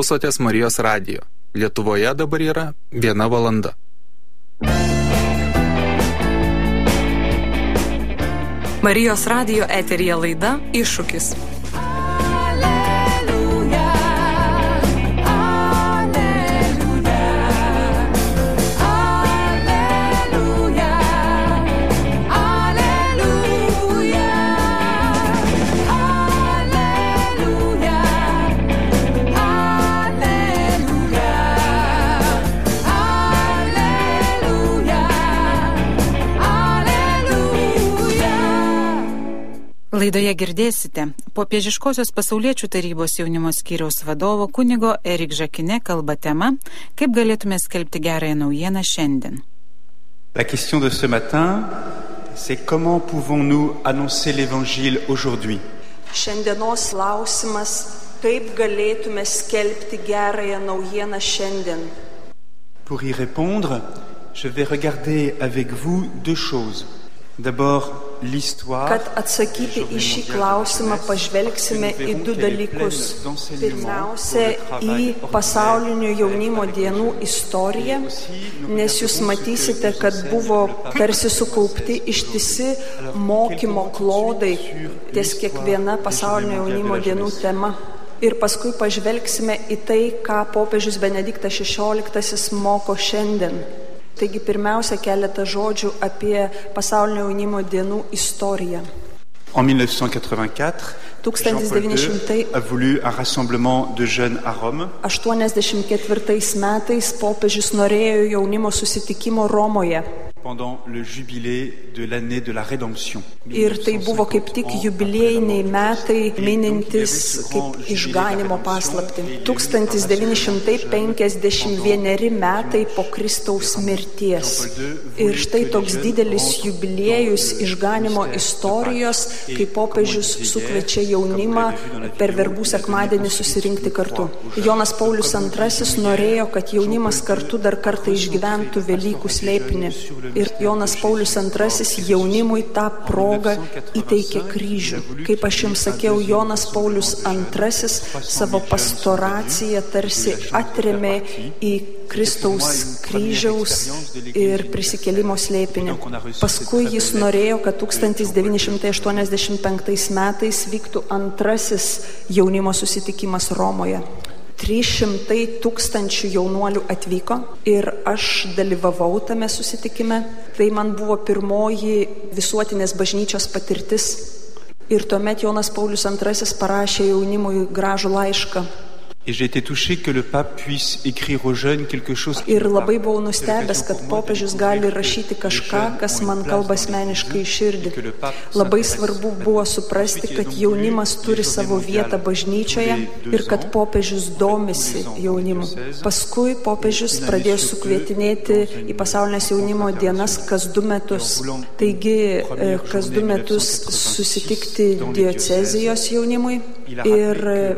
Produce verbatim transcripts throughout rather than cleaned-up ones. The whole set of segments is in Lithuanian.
Klausotės Marijos radijo. Lietuvoje dabar yra viena valanda. Marijos radijo eteryje laida Iššūkis. Laidoje girdėsite Popiežiškosios pasauliečių tarybos jaunimo skyriaus vadovo kunigo Erik Žakine kalba tema, kaip galėtume skelbti gerąją naujieną šiandien. La question de ce matin, c'est comment pouvons-nous annoncer l'évangile aujourd'hui? Šiandienos klausimas, kaip galėtume skelbti gerąją naujieną šiandien. Pour y répondre, je vais regarder avec vous deux choses. D'abord, l'histoire. Kad atsakyti į šį klausimą, pažvelgsime į du dalykus. Pirmiausia, į pasaulinių jaunimo dienų istoriją, nes jūs matysite, kad buvo tarsi sukaupti ištisi mokymo klodai ties kiekviena pasaulinio jaunimo dienų tema. Ir paskui pažvelgsime į tai, ką popiežius Benediktas šešioliktasis moko šiandien. Taigi pirmiausia keletą žodžių apie pasaulinio jaunimo dienų istoriją. En mille neuf cent quatre-vingt-quatre, Jean-Paul deux a voulu un rassemblement de jeunes à Rome. aštuoniasdešimt ketvirtais metais popiežius norėjo jaunimo susitikimo Romoje. Pendant le jubilé de l'année de la rédemption. Ir tai buvo kaip tik jubiliejiniai metai, minintis kaip išganimo paslaptį. tūkstantis devyni šimtai penkiasdešimt vieneri metai po Kristaus mirties. Ir štai toks didelis jubiliejus išganimo istorijos, kai popiežius sukviečia jaunimą per verbų sekmadienį susirinkti kartu. Jonas Paulius antrasis norėjo, kad jaunimas kartu dar kartą išgyventų Velykų slėpinį. Ir Jonas Paulius antrasis jaunimui tą progą įteikė kryžių. Kaip aš jums sakiau, Jonas Paulius antrasis savo pastoraciją tarsi atrėmė į Kristaus kryžiaus ir prisikėlimo slėpinį. Paskui jis norėjo, kad tūkstantis devyni šimtai aštuoniasdešimt penktais metais vyktų antrasis jaunimo susitikimas Romoje. trys šimtai tūkstančių jaunuolių atvyko ir aš dalyvavau tame susitikime. Tai man buvo pirmoji visuotinės bažnyčios patirtis. Ir tuomet Jonas Paulius antrasis parašė jaunimui gražų laišką. Et j'ai été touché que le pape puisse écrire aux jeunes quelque chose. Ir labai buvau nustebęs, kad popiežius gali rašyti kažką, kas man kalba asmeniškai į širdį. Labai svarbu buvo suprasti, kad jaunimas turi savo vietą bažnyčioje ir kad popiežius domisi jaunimu. Paskui popiežius pradėjo sukvietinėti į pasaulinės jaunimo dienas kas du metus. Taigi, kas du metus susitikti diocezijos jaunimui ir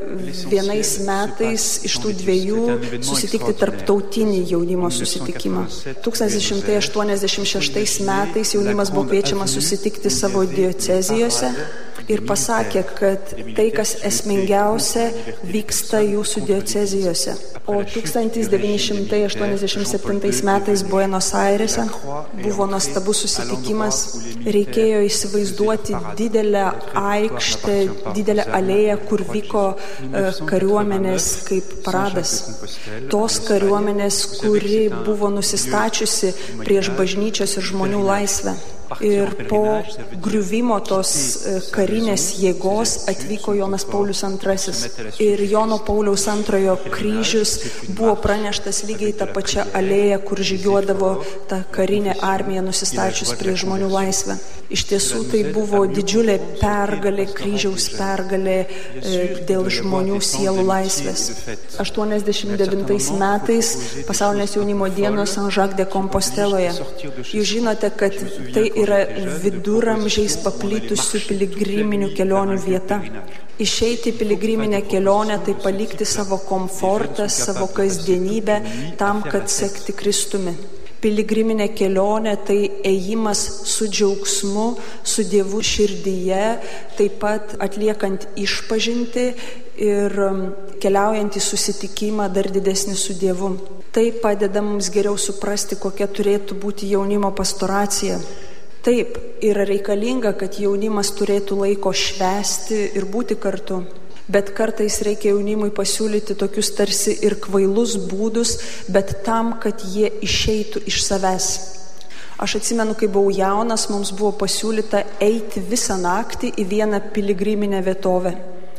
vienais metais iš tų dviejų susitikti tarptautinį jaunimo susitikimą. tūkstantis devyni šimtai aštuoniasdešimt šeštais metais jaunimas buvo kviečiamas susitikti savo diocezijose ir pasakė, kad tai, kas esmingiausia, vyksta jūsų diocezijose. O tūkstantis devyni šimtai aštuoniasdešimt septintais metais Buenos Airėse buvo nuostabus susitikimas. Reikėjo įsivaizduoti didelę aikštę, didelę alėją, kur vyko uh, kariuomenės kaip paradas. Tos kariuomenės, kuri buvo nusistačiusi prieš bažnyčios ir žmonių laisvę. Ir po griuvimo tos karinės jėgos atvyko Jonas Paulius antrasis. Ir Jono Pauliaus antrojo kryžius buvo praneštas lygiai tą pačią alėją, kur žygiuodavo ta karinė armija nusistačius prie žmonių laisvę. Iš tiesų tai buvo didžiulė pergalė, kryžiaus pergalė e, dėl žmonių sielų laisvės. aštuoniasdešimt devintais metais pasaulinės jaunimo dienos Saint-Jacques de Composteloje. Jūs žinote, kad tai yra viduramžiais paplitusių piligriminių kelionių vieta. Išeiti į piligriminę kelionę, tai palikti savo komfortą, savo kasdienybę tam, kad sekti Kristumi. Piligriminė kelionė tai ėjimas su džiaugsmu, su Dievu širdyje, taip pat atliekant išpažintį ir keliaujant į susitikimą dar didesnį su Dievu. Tai padeda mums geriau suprasti, kokia turėtų būti jaunimo pastoracija. Taip, yra reikalinga, kad jaunimas turėtų laiko švęsti ir būti kartu, bet kartais reikia jaunimui pasiūlyti tokius tarsi ir kvailus būdus, bet tam, kad jie išeitų iš savęs. Aš atsimenu, kai buvau jaunas, mums buvo pasiūlyta eiti visą naktį į vieną piligriminę vietovę.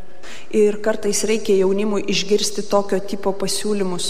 Ir kartais reikia jaunimui išgirsti tokio tipo pasiūlymus.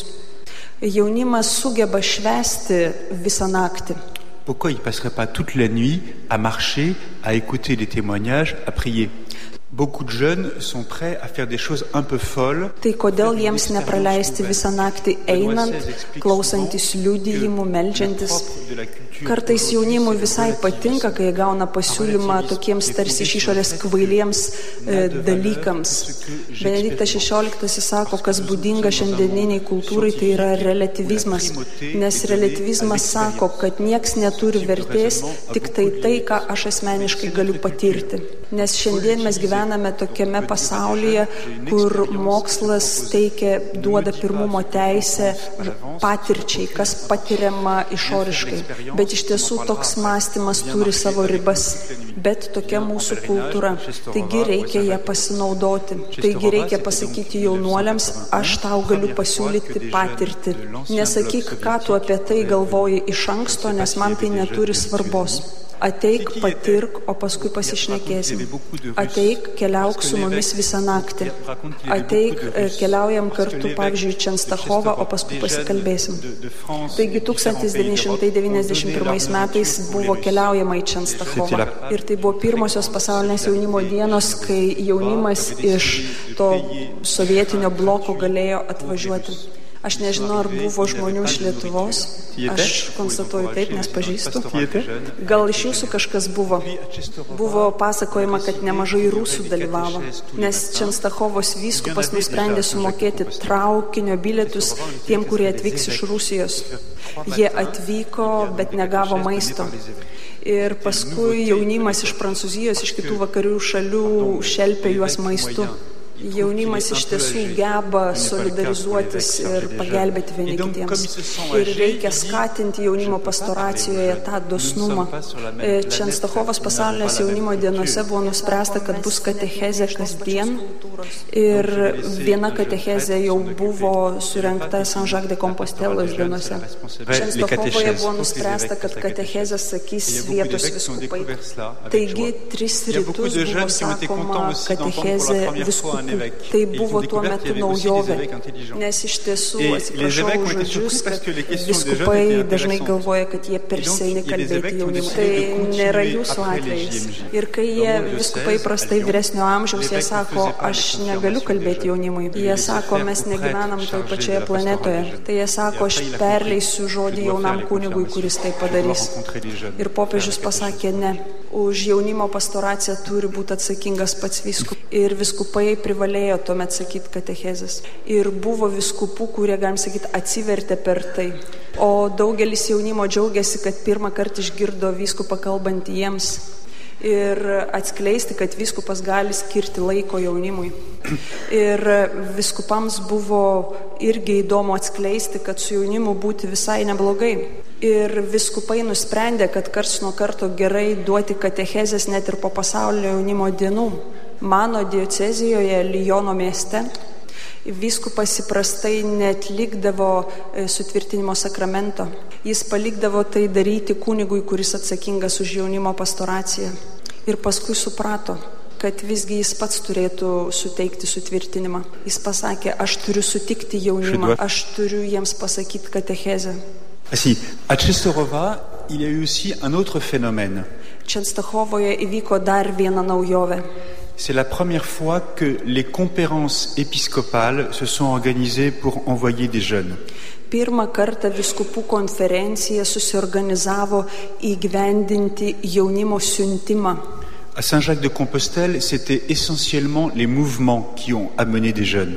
Jaunimas sugeba švęsti visą naktį. Pourquoi il ne passerait pas toute la nuit à marcher, à écouter les témoignages, à prier? Beaucoup de jeunes sont prêts à faire des choses un peu folles. Tai kodėl jiems nepraleisti visą naktį einant, klausantis liudijimų, meldžiantis? Kartais jaunimui visai patinka, kai gauna pasiūlymą tokiems tarsi iš išorės kvailiems e, dalykams. Benediktas šešioliktasis sako, kas būdinga šiandieniniai kultūrai, tai yra relativizmas. Nes relativizmas sako, kad nieks neturi vertės, tik tai tai, ką aš asmeniškai galiu patirti. Nes šiandien mes gyvename tokiame pasaulyje, kur mokslas teikia, duoda pirmumo teisę patirčiai, kas patiriama išoriškai. Bet iš tiesų toks mąstymas turi savo ribas. Bet tokia mūsų kultūra. Taigi reikia ją pasinaudoti. Taigi reikia pasakyti jaunuoliams, aš tau galiu pasiūlyti patirtį. Nesakyk, ką tu apie tai galvoji iš anksto, nes man tai neturi svarbos. Ateik, patirk, o paskui pasišnekėsim. Ateik, keliauk su mumis visą naktį. Ateik, keliaujam kartu, pavyzdžiui, į Čenstachovą, o paskui pasikalbėsim. Taigi tūkstantis devyni šimtai devyniasdešimt pirmais metais buvo keliaujama į Čenstachovą. Ir tai buvo pirmosios pasaulinės jaunimo dienos, kai jaunimas iš to sovietinio bloko galėjo atvažiuoti. Aš nežinau, ar buvo žmonių iš Lietuvos. Aš konstatuoju taip, nes pažįstu. Gal iš jūsų kažkas buvo. Buvo pasakojama, kad nemažai rusų dalyvavo, nes Čenstachovos vyskupas nusprendė sumokėti traukinio bilietus tiem, kurie atvyks iš Rusijos. Jie atvyko, bet negavo maisto. Ir paskui jaunimas iš Prancūzijos, iš kitų vakarių šalių šelpė juos maistu. Jaunimas iš tiesų geba solidarizuotis ir pagelbėti vieni kitiems. Ir reikia skatinti jaunimo pastoracijoje tą dosnumą. Čenstachovos pasaulinės jaunimo dienose buvo nuspręsta, kad bus katechezė kasdien. Ir viena katechezė jau buvo surengta Saint-Jacques de Compostelos dienose. Čenstachovoje buvo nuspręsta, kad katechezę sakys vietos vyskupai. Taigi, tris rytus buvo sakoma katechezė vyskupų. Tai buvo tuo metu naujovė, nes iš tiesų, atsiprašau už žodžius, kad vyskupai dažnai galvoja, kad jie per seni kalbėti jaunimui. Tai nėra jūsų atvejais. Ir kai jie vyskupai prastai vyresnio amžiaus, jie sako, aš negaliu kalbėti jaunimui. Jie sako, mes negyvenam toj pačioje planetoje. Tai jie sako, aš perleisiu žodį jaunam kunigui, kuris tai padarys. Ir popiežius pasakė, ne. Už jaunimo pastoraciją turi būti atsakingas pats vyskupas. Ir vyskupai privalėjo tuomet sakyti katechezės. Ir buvo vyskupų, kurie, galim sakyti, atsivertė per tai. O daugelis jaunimo džiaugiasi, kad pirmą kartą išgirdo vyskupą kalbant jiems. Ir atskleisti, kad vyskupas gali skirti laiko jaunimui. Ir vyskupams buvo irgi įdomu atskleisti, kad su jaunimu būti visai neblogai. Ir vyskupai nusprendė, kad karts nuo karto gerai duoti katechezės net ir po pasaulio jaunimo dienų. Mano diecezijoje Liono mieste vyskupas įprastai neatlikdavo sutvirtinimo sakramento. Jis palikdavo tai daryti kunigui, kuris atsakingas už jaunimo pastoraciją. Ir paskui suprato, kad visgi jis pats turėtų suteikti sutvirtinimą. Jis pasakė, aš turiu sutikti jaunimą, aš turiu jiems pasakyti katechezę. Si, à Częstochowa, il y a eu aussi un autre phénomène. Čenstachovoje įvyko dar viena naujovė. C'est la première fois que les conférences épiscopales se sont organisées pour envoyer des jeunes. Pirmą kartą vyskupų konferencija susiorganizavo įgyvendinti jaunimo siuntimą. À Saint-Jacques de Compostelle, c'était essentiellement les mouvements qui ont amené des jeunes.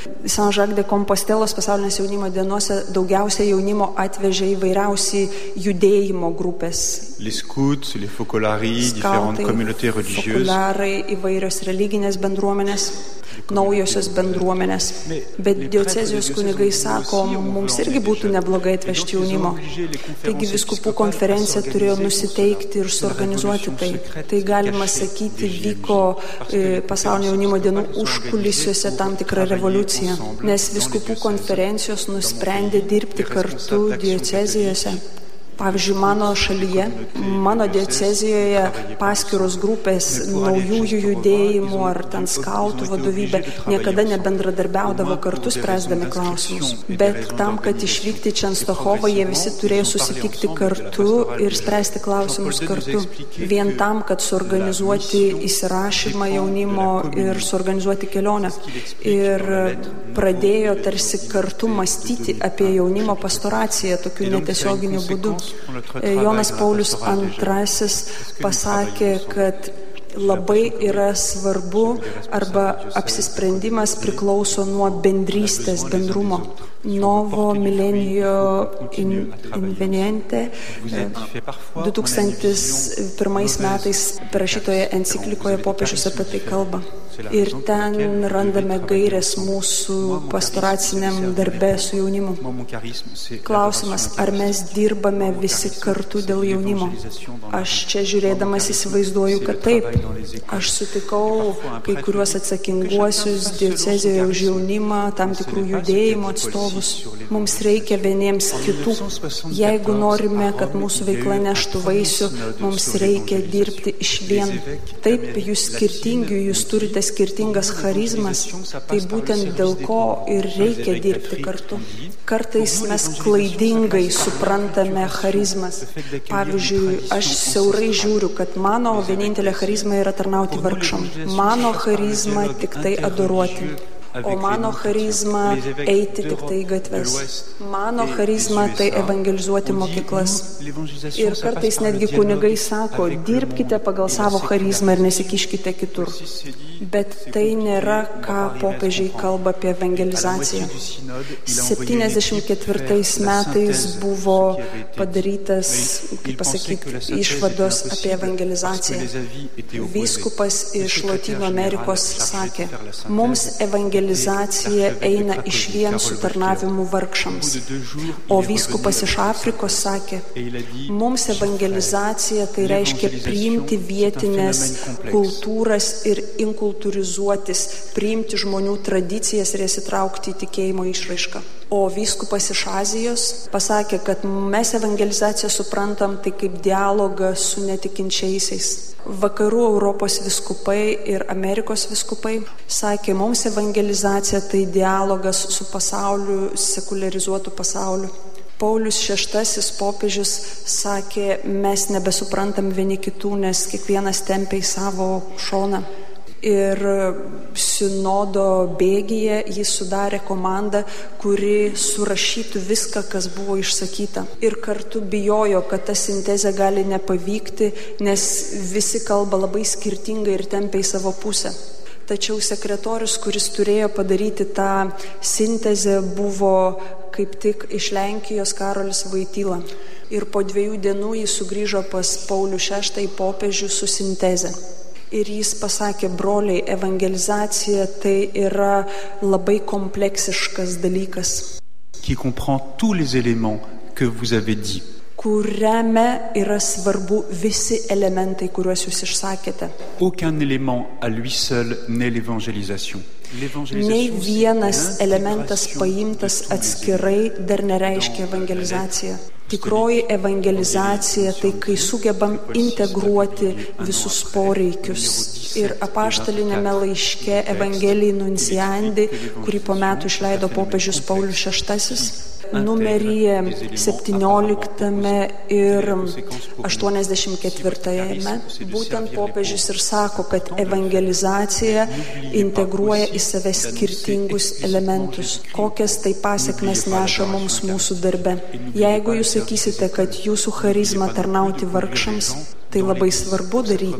Saint-Jacques de Compostelos pasaulinės jaunimo dienose daugiausia jaunimo atvežė įvairiausiai judėjimo grupės. Les scouts, les focolari, différentes communautés religieuses. Fokolarai, įvairios religinės bendruomenės, naujosios bendruomenės. Bet diocezijos kunigai sako, mums irgi būtų neblogai atvežti jaunimo. Taigi vyskupų konferencija turėjo nusiteikti ir suorganizuoti tai. Tai galima sakyti, vyko pasaulinio jaunimo dienų užkulisiuose tam tikra revoliucija, nes vyskupų konferencijos nusprendė dirbti kartu diocezijose. Pavyzdžiui, mano šalyje, mano diecezijoje paskiros grupės naujųjų judėjimų ar ten skautų vadovybė niekada nebendradarbiaudavo kartu spręsdami klausimus. Bet tam, kad išvykti čia ant Stokholmą, jie visi turėjo susitikti kartu ir spręsti klausimus kartu. Vien tam, kad suorganizuoti įsirašymą jaunimo ir suorganizuoti kelionę. Ir pradėjo tarsi kartu mąstyti apie jaunimo pastoraciją tokiu netiesioginiu būdu. Jonas Paulius antrasis pasakė, kad labai yra svarbu arba apsisprendimas priklauso nuo bendrystės, bendrumo. Novo Millennium Inveniente du tūkstantis pirmais metais parašytoje enciklikoje popiežius apie tai kalba. Ir ten randame gairės mūsų pastoraciniam darbe su jaunimu. Klausimas, ar mes dirbame visi kartu dėl jaunimo? Aš čia žiūrėdamas įsivaizduoju, kad taip. Aš sutikau kai kuriuos atsakinguosius diecezijoje už jaunimą, tam tikrų judėjimų atstovus. Mums reikia vieniems kitų. Jeigu norime, kad mūsų veikla neštų vaisių, mums reikia dirbti iš vien. Taip, jūs skirtingi, jūs turite skirtingas charizmas, tai būtent dėl ko ir reikia dirbti kartu. Kartais mes klaidingai suprantame charizmas. Pavyzdžiui, aš siaurai žiūriu, kad mano vienintelė charizma yra tarnauti vargšam. Mano charizma tik tai adoruoti. O mano charizma eiti tik tai į gatves. Mano charizma tai evangelizuoti mokyklas. Ir kartais netgi kunigai sako, dirbkite pagal savo charizmą ir nesikiškite kitur. Bet tai nėra, ką popiežiai kalba apie evangelizaciją. septyniasdešimt ketvirtais metais buvo padarytas, kaip pasakyti, išvados apie evangelizaciją. Vyskupas iš Lotynų Amerikos sakė, mums evangelizacija Evangelizacija eina iš vien su tarnavimu vargšams. O vyskupas iš Afrikos sakė, mums evangelizacija tai reiškia priimti vietinės kultūras ir inkultūrizuotis, priimti žmonių tradicijas ir jas įtraukti į tikėjimo išraišką. O vyskupas iš Azijos pasakė, kad mes evangelizaciją suprantam tai kaip dialogą su netikinčiaisiais. Vakarų Europos viskupai ir Amerikos viskupai sakė, mums evangelizacija tai dialogas su pasauliu, sekularizuotu pasauliu. Paulius šeštasis popiežius sakė, mes nebesuprantam vieni kitų, nes kiekvienas tempia į savo šoną. Ir sinodo bėgyje jis sudarė komandą, kuri surašytų viską, kas buvo išsakyta. Ir kartu bijojo, kad ta sintezė gali nepavykti, nes visi kalba labai skirtingai ir tempia į savo pusę. Tačiau sekretorius, kuris turėjo padaryti tą sintezę, buvo kaip tik iš Lenkijos Karolis Vaityla. Ir po dviejų dienų jis sugrįžo pas Paulių šeštąjį popiežių su sinteze. Ir jis pasakė, broliai, evangelizacija tai yra labai kompleksiškas dalykas. Qui comprend tous les éléments que vous avez dit. Kuriame yra svarbu visi elementai, kuriuos jūs išsakėte. Aucun élément à lui seul n'est l'évangélisation. Nei vienas elementas paimtas atskirai dar nereiškia evangelizaciją. Tikroji evangelizacija tai, kai sugebam integruoti visus poreikius. Ir apaštalinėme laiške Evangelijai Nunciandi, kurį po metų išleido popiežius Paulius šeštasis, numeryje septynioliktame ir aštuoniasdešimt ketvirtajame būtent popiežius ir sako, kad evangelizacija integruoja į save skirtingus elementus. Kokias tai pasekmes neša mums mūsų darbe. Jeigu jūs sakysite, kad jūsų charizma tarnauti vargšams, tai labai svarbu daryti.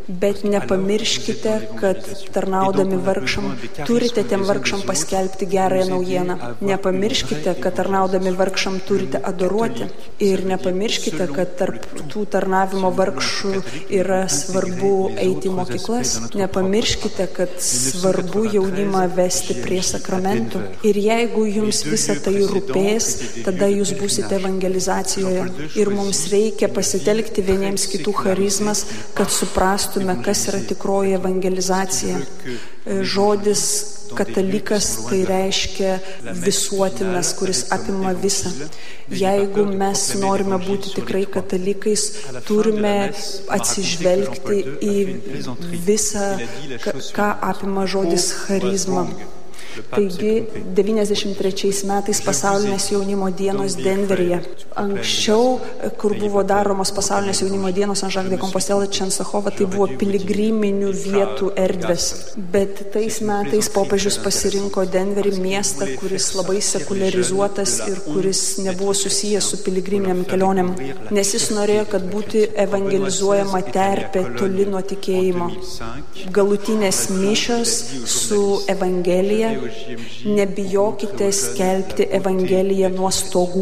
Bet nepamirškite, kad tarnaudami vargšam turite tiem vargšam paskelbti gerąją naujieną. Nepamirškite, kad tarnaudami vargšam turite adoruoti. Ir nepamirškite, kad tarp tų tarnavimo vargšų yra svarbu eiti į mokyklas. Nepamirškite, kad svarbu jaunimą vesti prie sakramentų. Ir jeigu jums visa tai rūpės, tada jūs būsite evangelizacijoje. Ir mums reikia pasitelkti vieniems kitų charizmas, kad suprastume, kas yra tikroji evangelizacija. Žodis katalikas tai reiškia visuotinas, kuris apima visą. Jeigu mes norime būti tikrai katalikais, turime atsižvelgti į visą, ką apima žodis charizma. Taigi, devyniasdešimt trečiais metais pasaulinės jaunimo dienos Denveryje. Anksčiau, kur buvo daromos pasaulinės jaunimo dienos ant Jacques de Compostelle Čensachova, tai buvo piligriminių vietų erdvės. Bet tais metais popiežius pasirinko Denverį miestą, kuris labai sekularizuotas ir kuris nebuvo susijęs su piligriminiam kelionėm. Nes jis norėjo, kad būtų evangelizuojama terpė toli nuo tikėjimo. Galutinės mišios su evangelija. Nebijokite skelbti evangeliją nuo stogų.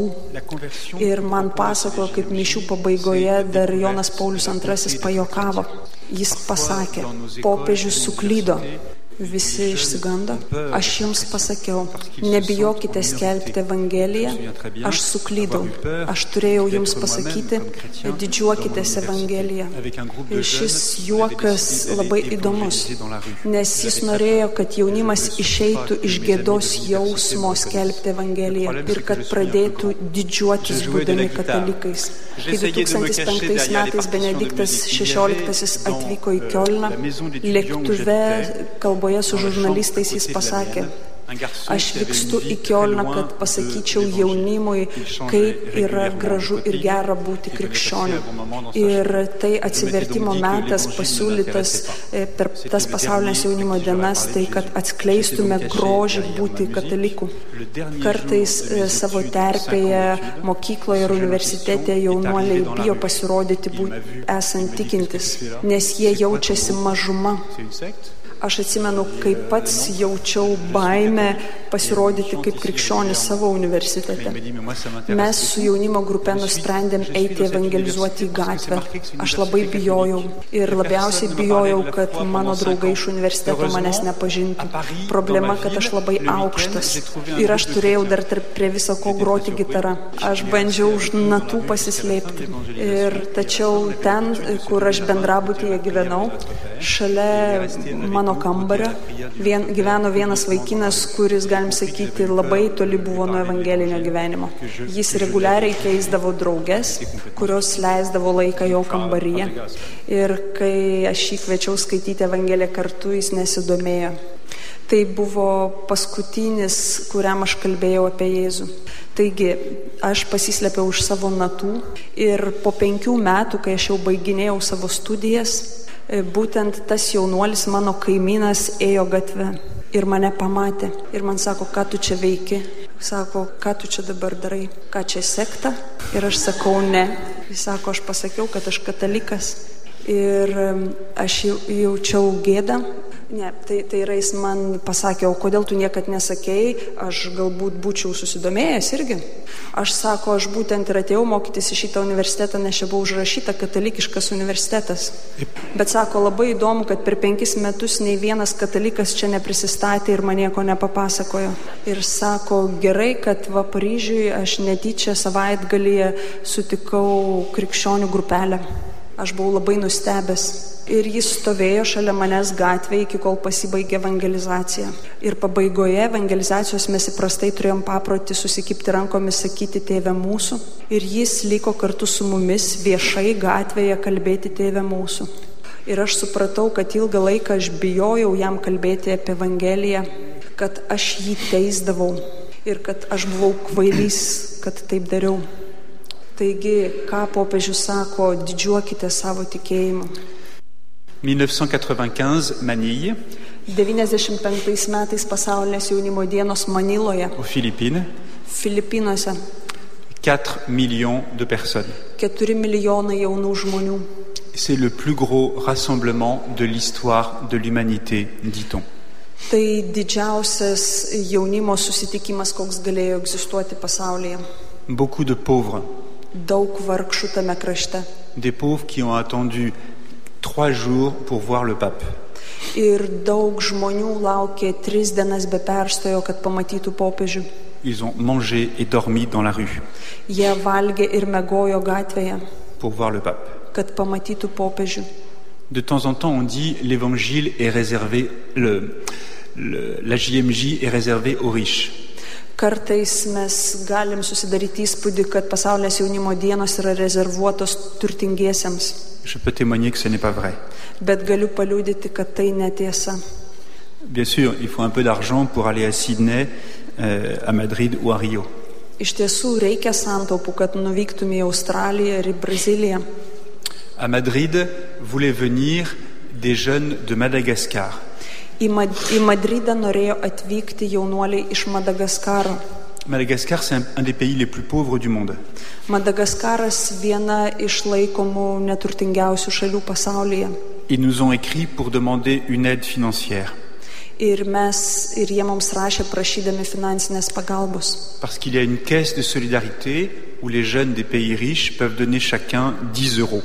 Ir man pasakojo, kaip mišių pabaigoje dar Jonas Paulius antrasis pajokavo. Jis pasakė, popiežius suklydo. Visi išsigando. Aš jums pasakiau, nebijokite skelbti evangeliją, aš suklydau. Aš turėjau jums pasakyti, didžiuokitės evangeliją. Ir šis juokas labai įdomus, nes jis norėjo, kad jaunimas išeitų iš gėdos jausmo skelbti evangeliją ir kad pradėtų didžiuotis būdami katalikais. Kai du tūkstančiai penktais metais Benediktas šešioliktasis atvyko į Kiolną, lėktuve kalboje su žurnalistais jis pasakė, aš vykstu į Kiolną, kad pasakyčiau jaunimui, kaip yra gražu ir gera būti krikščioniu. Ir tai atsivertimo metas pasiūlytas per tas pasaulinės jaunimo dienas, tai kad atskleistume grožį būti katalikų. Kartais savo terpėje, mokykloje ir universitete jaunuoliai bijo pasirodyti būt, esant tikintis, nes jie jaučiasi mažuma. Aš atsimenu, kaip pats jaučiau baimę pasirodyti kaip krikščionis savo universitete. Mes su jaunimo grupe nusprendėm eiti evangelizuoti į gatvę. Aš labai bijojau ir labiausiai bijojau, kad mano draugai iš universiteto manęs nepažintų. Problema, kad aš labai aukštas ir aš turėjau dar tarp prie viso ko groti gitarą. Aš bandžiau už natų pasislėpti. Ir tačiau ten, kur aš bendrabutyje gyvenau, šalia mano kambario vien, gyveno vienas vaikinas, kuris, galim sakyti, labai toli buvo nuo evangelinio gyvenimo. Jis reguliariai keisdavo drauges, kurios leisdavo laiką jo kambaryje. Ir kai aš jį kviečiau skaityti evangeliją kartu, jis nesidomėjo. Tai buvo paskutinis, kuriam aš kalbėjau apie Jėzų. Taigi, aš pasislėpiau už savo natų ir po penkių metų, kai aš jau baiginėjau savo studijas, būtent tas jaunuolis, mano kaimynas, ėjo gatve ir mane pamatė. Ir man sako, ką tu čia veiki? Sako, ką tu čia dabar darai? Ką čia sekta? Ir aš sakau, ne. Jis sako, aš pasakiau, kad aš katalikas. Ir aš jaučiau gėdą. Ne, tai, tai yra jis man pasakė, o kodėl tu niekad nesakėjai, aš galbūt būčiau susidomėjęs irgi. Aš sako, aš būtent ir atėjau mokytis į šitą universitetą, nes čia buvo užrašyta katalikiškas universitetas. Bet sako, labai įdomu, kad per penkis metus nei vienas katalikas čia neprisistatė ir man nieko nepapasakojo. Ir sako, gerai, kad va Paryžiuje aš netyčia savaitgalyje sutikau krikščionių grupelę. Aš buvau labai nustebęs. Ir jis stovėjo šalia manęs gatvėje, iki kol pasibaigė evangelizacija. Ir pabaigoje evangelizacijos mes įprastai turėjom paprotį susikibti rankomis, sakyti Tėve mūsų. Ir jis liko kartu su mumis viešai gatvėje kalbėti Tėve mūsų. Ir aš supratau, kad ilgą laiką aš bijojau jam kalbėti apie evangeliją, kad aš jį teisdavau ir kad aš buvau kvailys, kad taip dariau. Taigi, ką popiežius sako, didžiuokite savo tikėjimu. mille neuf cent quatre-vingt-quinze, Manille. devyniasdešimt penktais metais pasaulinės jaunimo dienos Maniloje. Aux Philippines. Filipinuose. quatre millions de personnes. keturi milijonai jaunų žmonių. c'est le plus gros rassemblement de l'histoire de l'humanité, dit-on. Tai didžiausias jaunimo susitikimas, koks galėjo egzistuoti pasaulyje. Beaucoup de pauvres. Daug vargšų tame krašte. Des pauvres qui ont attendu trois jours pour voir le pape. Ir daug žmonių laukė tris dienas be perstojo, kad pamatytų popiežių. Ils ont mangé et dormi dans la rue. Jie valgė ir miegojo gatvėje. Pour voir le pape. Kad pamatytų popiežių. De temps en temps, on dit l'évangile est réservé, le, le, la J M J est réservée aux riches. Kartais mes galim susidaryti įspūdį, kad pasaulinės jaunimo dienos yra rezervuotos turtingiesiems. Je peux témoigner que ce n'est pas vrai. Bet galiu paliudyti, kad tai netiesa. Bien sûr, il faut un peu d'argent pour aller à Sydney, euh, à Madrid ou à Rio. Iš tiesų reikia santaupų, kad nuvyktume į Australiją ir į Braziliją. À Madrid, voulaient venir des jeunes de Madagascar. Į, Mad į Madridą norėjo atvykti jaunuoliai iš Madagaskaro. Madagascar, c'est un, un des pays les plus pauvres du monde. Madagaskaras viena iš laikomų neturtingiausių šalių pasaulyje. Ils nous ont écrit pour demander une aide financière. Ir mes, ir jie mums rašė prašydami finansinės pagalbos. Parce qu'il y a une caisse de solidarité où les jeunes des pays riches peuvent donner chacun dix euros.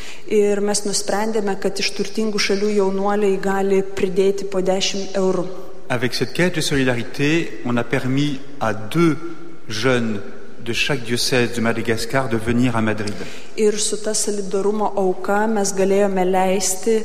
Ir mes nusprendėme, kad iš turtingų šalių jaunuoliai gali pridėti po dešimt eurų. Avec cette caisse de solidarité, on a permis à deux jeunes de chaque diocèse de Madagascar de venir à Madrid. Ir su ta solidarumo auka mes galėjome leisti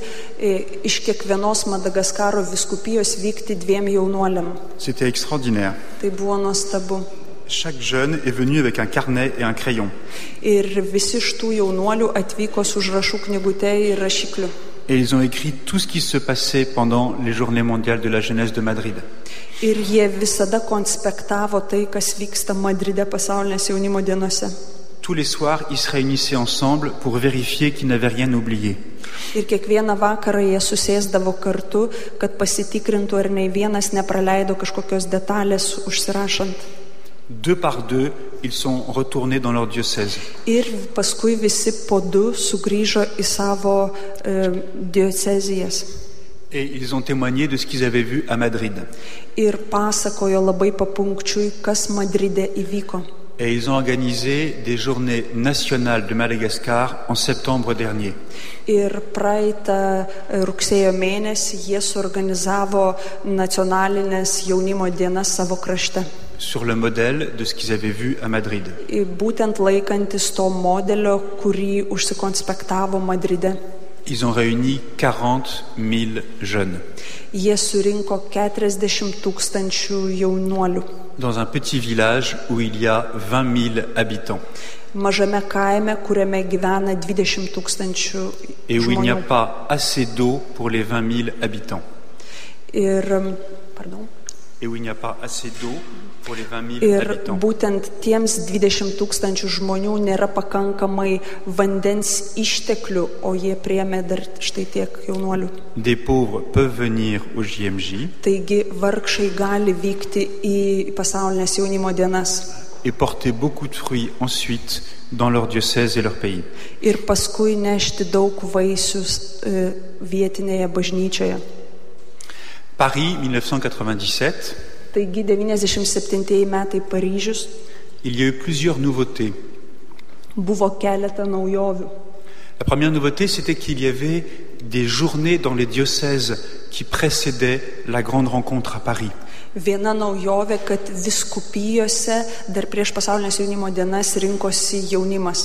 iš kiekvienos Madagaskaro vyskupijos vykti dviem jaunuoliam. C'était extraordinaire. Tai buvo nuostabu. Chaque jeune est venu avec un carnet et un crayon. Ir visi iš tų jaunuolių atvyko su užrašų knygute ir rašikliu. Et ils ont écrit tout ce qui se passait pendant les Journées mondiales de la jeunesse de Madrid. Ir jie visada konspektavo tai, kas vyksta Madride pasaulinės jaunimo dienose. Tous les soirs, ils se réunissaient ensemble pour vérifier qu'ils n'avaient rien oublié. Ir kiekvieną vakarą jie susėsdavo kartu, kad pasitikrintų, ar nei vienas nepraleido kažkokios detalės užsirašant. Deux par deux, ils sont retournés dans leur diocèse. Ir paskui visi po du sugrįžo į savo e, diocezijas. Et ils ont témoigné de ce qu'ils avaient vu à Madrid. Ir pasakojo labai papunkčiui, kas Madride įvyko. Et ils ont organisé des journées nationales de Madagascar en septembre dernier. Ir praeitą rugsėjo mėnesį jie suorganizavo nacionalinės jaunimo dienas savo krašte. Sur le modèle de ce qu'ils avaient vu à Madrid. Būtent laikantis to modelio, kurį užsikonspektavo Madride. Ils ont réuni quarante mille jeunes. Jie surinko keturiasdešimt tūkstančių jaunuolių. Dans un petit village où il y a vingt mille habitants. Mažame kaime, kuriame gyvena dvidešimt tūkstančių žmonių. Et où il n'y a pas assez d'eau pour les vingt mille habitants. Ir, pardon. Et où il n'y a pas assez d'eau pour les vingt mille Ir habitants. būtent tiems dvidešimt tūkstančių žmonių nėra pakankamai vandens išteklių, o jie priėmė dar štai tiek jaunuolių. Des pauvres peuvent venir au J M J. Taigi vargšai gali vykti į pasaulinės jaunimo dienas. Et porter beaucoup de fruits ensuite dans leur diocèse et leur pays. Ir paskui nešti daug vaisius e, vietinėje bažnyčioje. Paris, dix-neuf cent quatre-vingt-dix-sept. Taigi devyniasdešimt septintieji metai Paryžius. Il y a eu plusieurs nouveautés. Buvo keletą naujovių. La première nouveauté, c'était qu'il y avait des journées dans les diocèses qui précédaient la grande rencontre à Paris. Viena naujovė, kad vyskupijose dar prieš pasaulinės jaunimo dienas rinkosi jaunimas.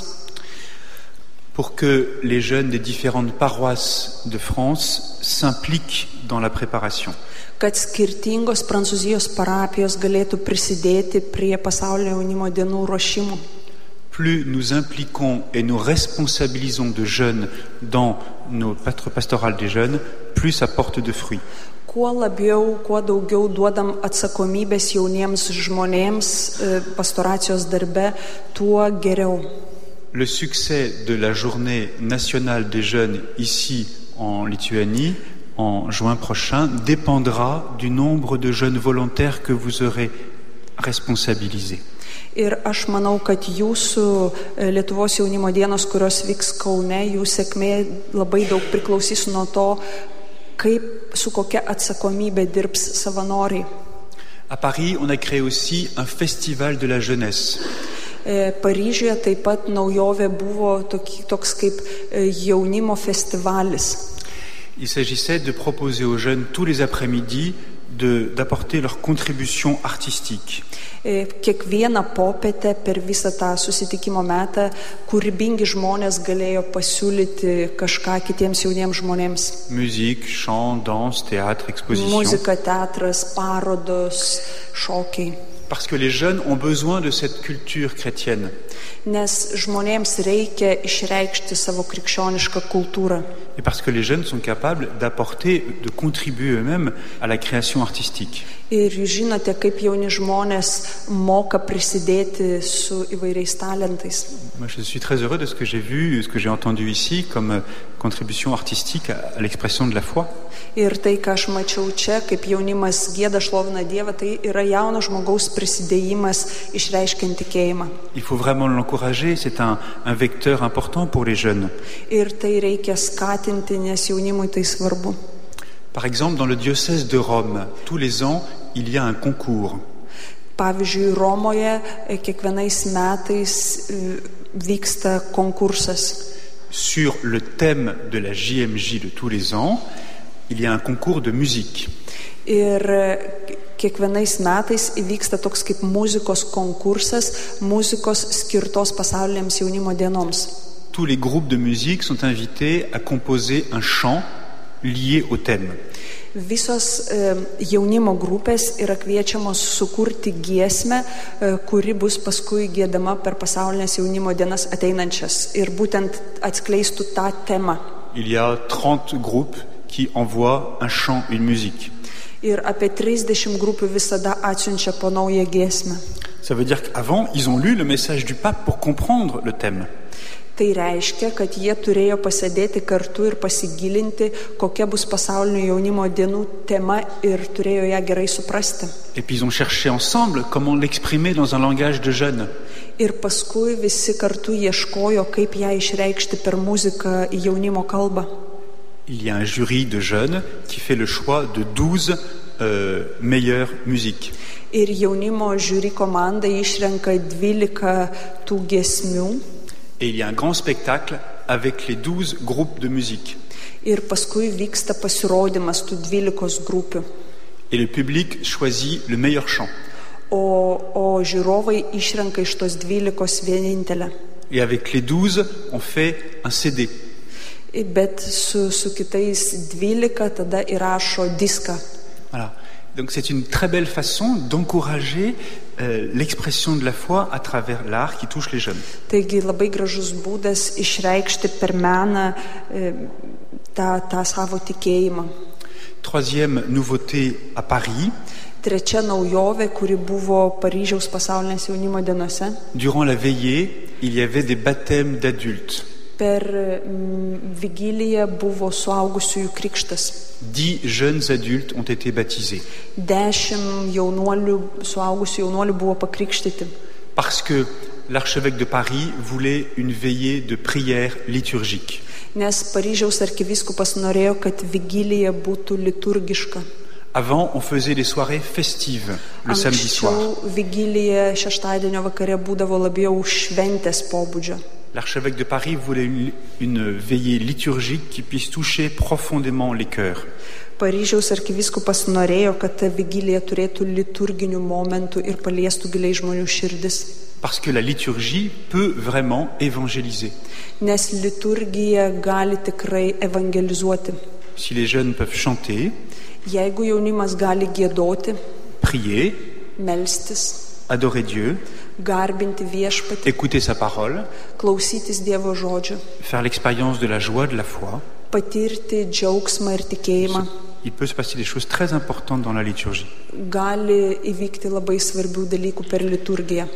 Pour que les jeunes des différentes paroisses de France s'impliquent dans la préparation. Kad skirtingos Prancūzijos parapijos galėtų prisidėti prie pasaulinio jaunimo dienų ruošimo. Plus nous impliquons et nous responsabilisons de jeunes dans nos pastorales des jeunes, plus ça porte de fruits. Kuo labiau, kuo daugiau duodam atsakomybės jauniems žmonėms pastoracijos darbe, tuo geriau. Le succès de la journée nationale des jeunes ici en Lituanie, en juin prochain, dépendra du nombre de jeunes volontaires que vous aurez responsabilisés. Ir aš manau, kad jūsų Lietuvos jaunimo dienos, kurios vyks Kaune, jų sėkmė labai daug priklausys nuo to, kaip, su kokia atsakomybė dirbs savanoriai. À Paris, on a créé aussi un festival de la jeunesse. Paryžiuje taip pat naujovė buvo toks kaip jaunimo festivalis. Il s'agissait de proposer aux jeunes tous les après-midi de, d'apporter leur contribution artistique. Kiekvieną popietę per visą tą susitikimo metą kūrybingi žmonės galėjo pasiūlyti kažką kitiems jauniems žmonėms. Musique, chant, danse, théâtre, exposition. Muzika, teatras, parodos, šokiai. Parce que les jeunes ont besoin de cette culture chrétienne. Nes žmonėms reikia išreikšti savo krikščionišką kultūrą. Et parce que les jeunes sont capables d'apporter, de contribuer eux-mêmes à la création artistique. Ir jūs žinote, kaip jauni žmonės moka prisidėti su įvairiais talentais. Moi, je suis très heureux de ce que j'ai vu, ce que j'ai entendu ici comme contribution artistique à l'expression de la foi. Ir tai, ką aš mačiau čia, kaip jaunimas gieda šlovina Dievą, tai yra jauno žmogaus prisidėjimas išreiškiant tikėjimą. Il faut vraiment l'encourager, c'est un, un vecteur important pour les jeunes. Ir tai reikia skatinti, nes jaunimui tai svarbu. Par exemple, dans le diocèse de Rome, tous les ans, il y a un concours. Pavyzdžiui, Romoje kiekvienais metais vyksta konkursas. Sur le thème de la J M J de tous les ans, il y a un concours de musique. Ir kiekvienais metais įvyksta toks kaip muzikos konkursas, muzikos skirtos pasaulinėms jaunimo dienoms. Tous les groupes de musique sont invités à composer un chant lié au thème. Visos e, jaunimo grupės yra kviečiamos sukurti giesmę, e, kuri bus paskui giedama per pasaulinės jaunimo dienas ateinančias ir būtent atskleistų tą temą. Il y a trente groupes qui envoient un chant, une musique. Ir apie trisdešimt grupių visada atsiunčia po naują giesmę. Ça veut dire qu'avant, ils ont lu le message du pape pour comprendre le thème. Tai reiškia, kad jie turėjo pasėdėti kartu ir pasigilinti, kokia bus pasaulinio jaunimo dienų tema ir turėjo ją gerai suprasti. Et puis ils ont cherché ensemble comment l'exprimer dans un langage de jeunes. Ir paskui visi kartu ieškojo, kaip ją išreikšti per muziką į jaunimo kalbą. Il y a un jury de jeunes qui fait le choix de douze euh, meilleures musiques. Ir jaunimo žiūri komanda išrenka dvylika tų giesmių. Et il y a un grand spectacle avec les douze groupes de musique. Ir paskui vyksta pasirodymas tų dvylikos grupių. Et le public choisit le meilleur chant. O, o žiūrovai išrenka iš tos dvylikos vienintelę. Et avec les douze, on fait un C D. Bet su, su kitais dvylika tada įrašo diską. Voilà. Donc c'est une très belle façon d'encourager euh, l'expression de la foi à travers l'art qui touche les jeunes. Taigi labai gražus būdas išreikšti per meną e, tą, tą savo tikėjimą. Troisième nouveauté à Paris. Trečia naujovė, kuri buvo Paryžiaus pasaulinės jaunimo dienose. Durant la veillée, il y avait des baptêmes d'adultes. Per mm, vigiliją buvo suaugusiųjų krikštas. Dix jeunes adultes ont été baptisés. Dešimt jaunuolių, suaugusių jaunuolių buvo pakrikštyti. Parce que l'archevêque de Paris voulait une veillée de prière liturgique. Nes Paryžiaus arkivyskupas norėjo, kad vigilija būtų liturgiška. Avant, on faisait des soirées festives le samedi soir. Anksčiau vigilija šeštadienio vakare būdavo labiau šventės pobūdžio. L'archevêque de Paris voulait une, une veillée liturgique qui puisse toucher profondément les cœurs. Paryžiaus arkivyskupas norėjo, kad ta vigilija turėtų liturginių momentų ir paliestų giliai žmonių širdis. Parce que la liturgie peut vraiment évangéliser. Nes liturgija gali tikrai evangelizuoti. Si les jeunes peuvent chanter, jeigu jaunimas gali giedoti, prier, melstis, adorer Dieu, garbinti viešpatį, écouter sa parole, klausytis Dievo žodžio, faire l'expérience de la joie, de la foi, patirti džiaugsmą ir tikėjimą. Il peut se passer des choses très importantes dans la liturgie. Gali įvykti labai svarbių dalykų per liturgiją.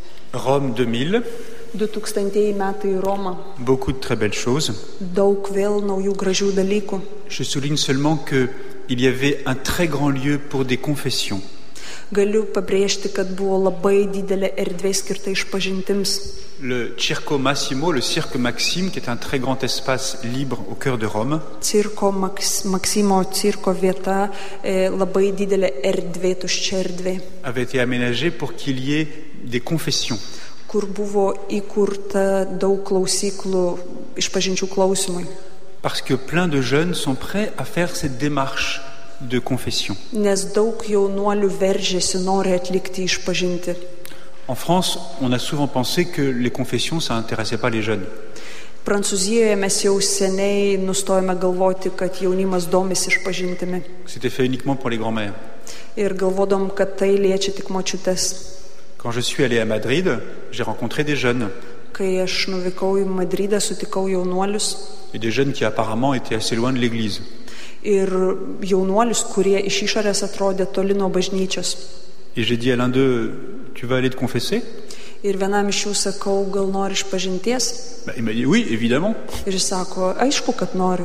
Rome deux mille, du tūkstantieji metai Roma. Beaucoup de très belles choses. Daug vėl naujų gražių dalykų. Je souligne seulement que il y avait un très grand lieu pour des confessions. Galiu pabrėžti, kad buvo labai didelė erdvė skirta išpažintims. Le Circo Massimo, le Cirque Maxime, qui est un très grand espace libre au cœur de Rome, Cirko Maks, Maksimo cirko vieta, e, labai didelė erdvė, tuščia erdvė, avait été aménagé pour qu'il y ait des confessions. kur buvo įkurta daug klausyklų išpažinčių klausimui. Parce que plein de jeunes sont prêts à faire cette démarche de confession. Nes daug jaunuolių veržėsi, nori atlikti išpažinti. En France, on a souvent pensé que les confessions, ça n'intéressait pas les jeunes. Prancūzijoje mes jau seniai nustojame galvoti, kad jaunimas domisi išpažintimi. C'était fait uniquement pour les grands-mères. Ir galvodom, kad tai liečia tik močiutes. Quand je suis allé à Madrid, j'ai rencontré des jeunes. Kai aš nuvykau į Madridą, sutikau jaunuolius. Et des jeunes qui apparemment étaient assez loin de l'église. Ir jaunuolius, kurie iš išorės atrodė toli nuo bažnyčios. Et j'ai dit à l'un d'eux, tu vas aller te confesser? Ir vienam iš jų sakau, gal nori išpažinties? Bah, il m'a dit, oui, évidemment. Ir jis sako, aišku, kad noriu.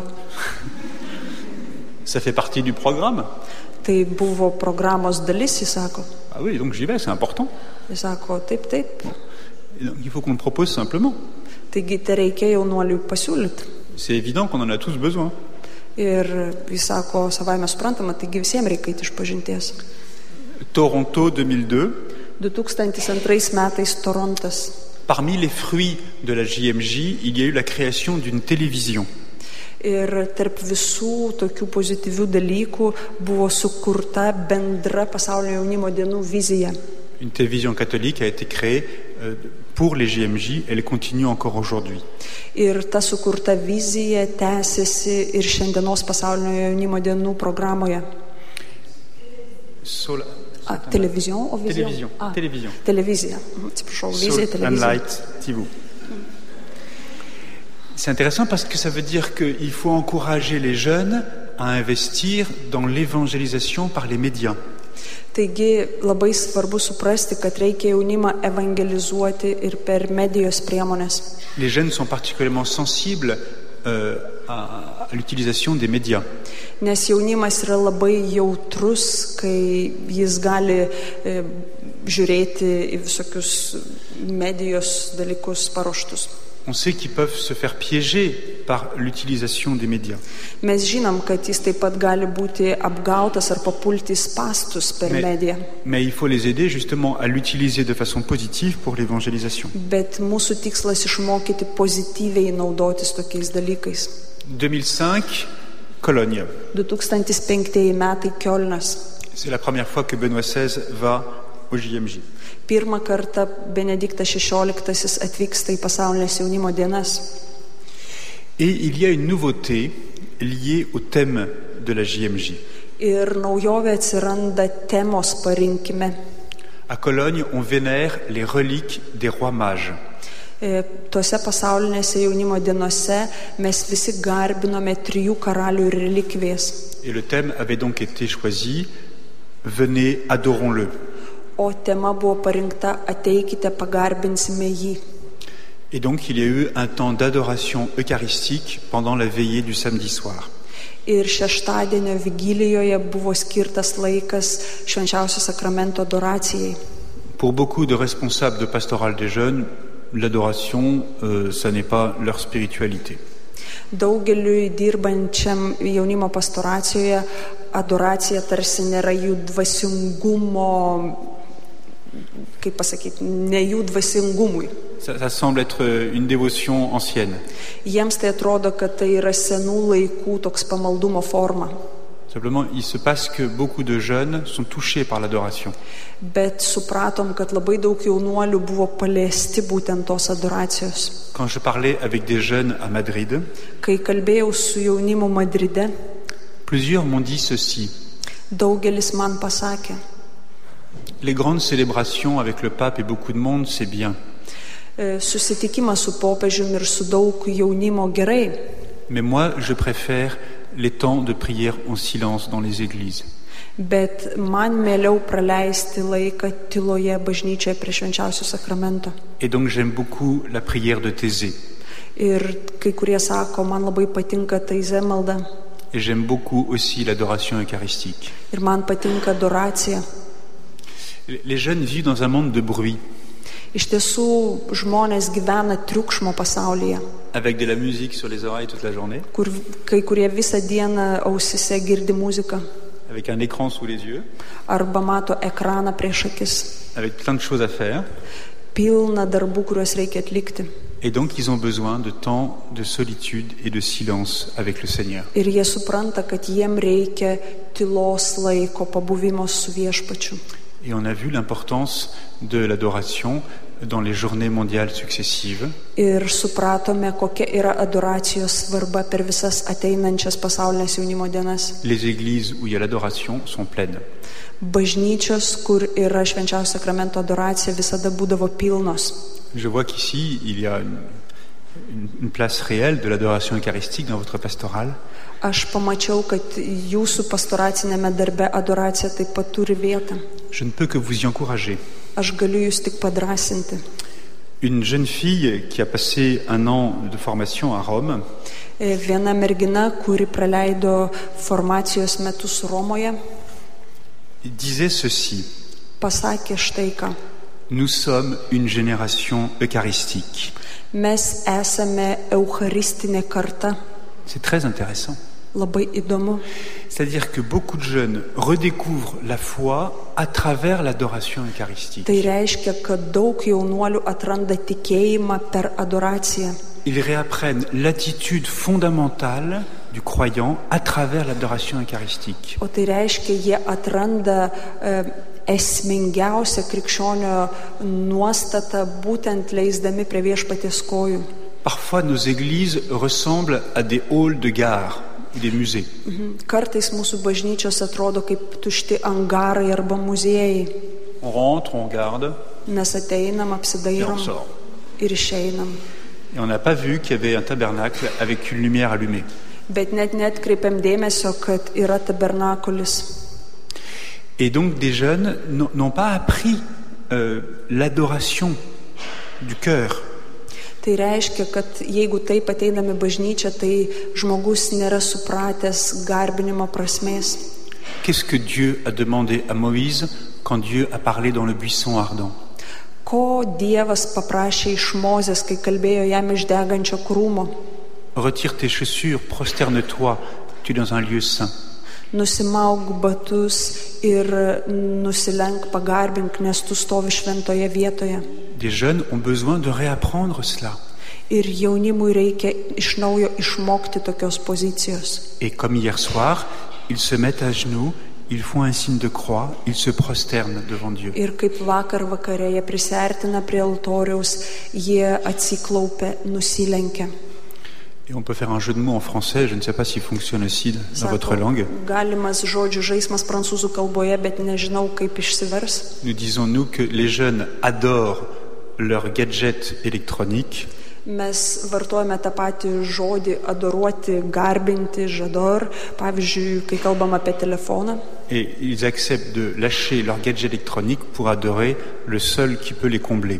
Ça fait partie du programme. Tai buvo programos dalis, jis sako. Ah oui, donc j'y vais, c'est important. Jis sako, taip, taip. Et donc, il faut qu'on le propose simplement. Taigi tai reikia jaunuoliui pasiūlyti. C'est évident qu'on en a tous besoin. Ir jis sako, savaime suprantama, taigi visiems reikia eiti išpažinties. Toronto deux mille deux. du tūkstantis antrais metais Torontas. Parmi les fruits de la J M J, il y a eu la création d'une télévision. Ir tarp visų tokių pozityvių dalykų buvo sukurta bendra pasaulio jaunimo dienų vizija. Une télévision catholique a été créée euh, pour les J M J, elle continue encore aujourd'hui. Ir ta sukurta vizija tęsiasi ir šiandienos pasaulio jaunimo dienų programoje. Sola... Ah, télévision o vizion? Télévision. Ah, Télévision. Télévision. Atsiprašau, vizija, Salt and televizija. Light T V. C'est intéressant parce que ça veut dire qu'il faut encourager les jeunes à investir dans l'évangélisation par les médias. Taigi labai svarbu suprasti, kad reikia jaunimą evangelizuoti ir per medijos priemonės. Les jeunes sont particulièrement sensibles euh, à, à l'utilisation des médias. Nes jaunimas yra labai jautrus, kai jis gali e, žiūrėti į visokius medijos dalykus paruoštus. On sait qu'ils peuvent se faire piéger par l'utilisation des médias. Mes žinom, kad jis taip pat gali būti apgautas ar papulti spastus per mais, mediją. Mais il faut les aider justement à l'utiliser de façon positive pour l'évangélisation. Bet mūsų tikslas išmokyti pozityviai naudotis tokiais dalykais. deux mille cinq, Cologne. du tūkstantis penktieji metai Kiolnas. C'est la première fois que Benoît seize va au J M J. Pirmą kartą Benediktas šešioliktasis atvyksta į pasaulinės jaunimo dienas. Et il y a une nouveauté liée au thème de la J M J. Ir naujovė atsiranda temos parinkime. À Cologne, on vénère les reliques des rois mages. E, Tuose pasaulinėse jaunimo dienose mes visi garbinome trijų karalių relikvijas. Et le thème avait donc été choisi, venez, adorons-le. O tema buvo parinkta, ateikite, pagarbinsime jį. Et donc il y a eu un temps d'adoration eucharistique pendant la veillée du samedi soir. Ir šeštadienio vigilijoje buvo skirtas laikas švenčiausio sakramento adoracijai. Pour beaucoup de responsables de pastoral des jeunes, l'adoration, euh, ça n'est pas leur spiritualité. Daugeliui dirbančiam jaunimo pastoracijoje adoracija tarsi nėra jų dvasingumo, kaip pasakyti, ne jų dvasingumui. Ça, ça semble être une dévotion ancienne. Jiems tai atrodo, kad tai yra senų laikų toks pamaldumo forma. Simplement, il se passe que beaucoup de jeunes sont touchés par l'adoration. Bet supratom, kad labai daug jaunuolių buvo paliesti būtent tos adoracijos. Quand je parlais avec des jeunes à Madrid, Kai kalbėjau su jaunimu Madride, plusieurs m'ont dit ceci. daugelis man pasakė, Les grandes célébrations avec le pape et beaucoup de monde, c'est bien. e, susitikimas su popiežiumi ir su daug jaunimo gerai, Mais moi, je préfère les temps de prière en silence dans les églises. bet man mieliau praleisti laiką tyloje bažnyčioje prie švenčiausio sakramento. Et donc j'aime beaucoup la prière de Thésée. Ir kai kurie sako, man labai patinka Taizė malda. Et j'aime beaucoup aussi l'adoration eucharistique. Ir man patinka adoracija. Les jeunes vivent dans un monde de bruit. Iš tiesų, žmonės gyvena triukšmo pasaulyje, avec de la musique sur les oreilles toute la journée, kur kai kurie visą dieną ausise girdi muziką, avec un écran sous les yeux, arba mato ekraną prieš akis, avec plein de choses à faire. Pilna darbų, kuriuos reikia atlikti. Et donc ils ont besoin de temps de solitude et de silence avec le Seigneur. Ir jie supranta, kad jiem reikia tylos laiko, pabuvimo su Viešpačiu. Et on a vu l'importance de l'adoration dans les journées mondiales successives. Ir supratome, kokia yra adoracijos svarba per visas ateinančias pasaulinės jaunimo dienas. Les églises où il y a l'adoration sont pleines. Bažnyčios, kur yra švenčiausio sakramento adoracija, visada būdavo pilnos. Je vois qu'ici, il y a une, une, une place réelle de l'adoration eucharistique dans votre pastorale. Aš pamačiau, kad jūsų pastoracinėme darbe adoracija taip pat turi vietą. Je ne peux que vous y encourager. Aš galiu jūs tik padrasinti. Une jeune fille qui a passé un an de formation à Rome. Viena mergina, kuri praleido formacijos metus Romoje, disait ceci. Pasakė štai ką. Nous sommes une génération eucharistique. Mes esame eucharistinė karta. C'est très intéressant. Labai įdomu. C'est-à-dire que beaucoup de jeunes redécouvrent la foi à travers l'adoration eucharistique. Tai reiškia, kad daug jaunuolių atranda tikėjimą per adoraciją. Ils réapprennent l'attitude fondamentale du croyant à travers l'adoration eucharistique. O tai reiškia, jie atranda e, esmingiausią krikščionio nuostatą, būtent leisdami prie Viešpaties kojų. Parfois, nos églises ressemblent à des halls de gare, des musées. Kartais mūsų bažnyčios atrodo kaip tušti angarai arba muziejai. On rentre, on regarde. Mes ateinam, apsidairom ir išeinam. Et on n'a pas vu qu'il y avait un tabernacle avec une lumière allumée. Bet net netkreipiam dėmesio, kad yra tabernakulis. Et donc des jeunes n'ont pas appris euh, l'adoration du cœur. Tai reiškia, kad jeigu taip ateiname bažnyčią, tai žmogus nėra supratęs garbinimo prasmės. Qu'est-ce que Dieu a demandé à Moïse quand Dieu a parlé dans le buisson ardent? Ko Dievas paprašė iš Mozės, kai kalbėjo jam iš degančio krūmo? Retire tes chaussures, prosterne-toi, tu es dans un lieu saint. Nusimauk batus ir nusilenk, pagarbink, nes tu stovi šventoje vietoje. Des jeunes ont besoin de réapprendre cela. Ir jaunimui reikia iš naujo išmokti tokios pozicijos. Et comme hier soir, ils se mettent à genoux, ils font un signe de croix, ils se prosternent devant Dieu. Ir kaip vakar vakare jie prisiartina prie altoriaus, jie atsiklaupia, nusilenkia. Et on peut faire un jeu de mots en français, je ne sais pas s'il fonctionne aussi dans Sako, votre langue. Galimas žodžių žaismas prancūzų kalboje, bet nežinau kaip išsivers. Nous disons nous que les jeunes adorent leurs gadgets électroniques. Mes vartojame tą patį žodį adoruoti, garbinti, žador, pavyzdžiui, kai kalbam apie telefoną. Et ils acceptent de lâcher leurs gadgets électroniques pour adorer le seul qui peut les combler.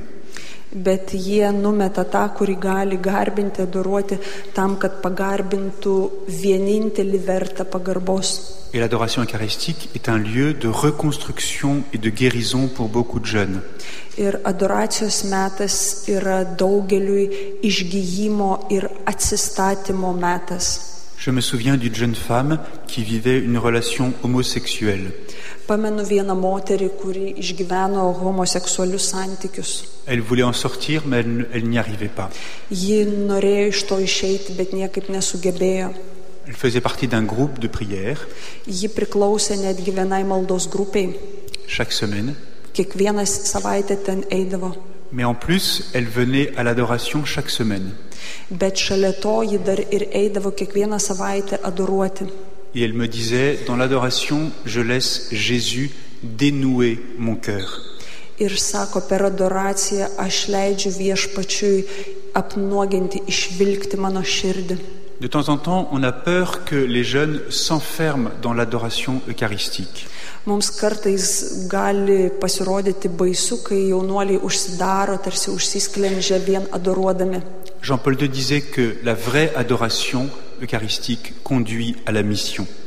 Bet jie numeta tą, kurį gali garbinti, adoruoti, tam, kad pagarbintų vienintelį vertą pagarbos. Et l'adoration eucharistique est un lieu de reconstruction et de guérison pour beaucoup de jeunes. Ir adoracijos metas yra daugeliui išgyjimo ir atsistatymo metas. Je me souviens d'une jeune femme qui vivait une relation homosexuelle. Pamenu vieną moterį, kuri išgyveno homoseksualius santykius. Elle voulait en sortir, mais elle, elle n'y arrivait pas. Ji norėjo iš to išeiti, bet niekaip nesugebėjo. Elle faisait partie d'un groupe de prière. Ji priklausė netgi vienai maldos grupiai. Chaque semaine. Kiekvieną savaitę ten eidavo. Mais en plus, elle venait à l'adoration chaque semaine. Bet šalia to ji dar ir eidavo kiekvieną savaitę adoruoti. Et elle me disait, dans l'adoration, je laisse Jésus dénouer mon cœur. Ir sako, per adoraciją aš leidžiu Viešpačiui apnuoginti, išvilkti mano širdį. De temps en temps, on a peur que les jeunes s'enferment dans l'adoration eucharistique. Mums kartais gali pasirodyti baisu, kai jaunuoliai užsidaro, tarsi užsisklendžia vien adoruodami. Jean-Paul deux disait que la vraie adoration eucharistique conduit à la mission.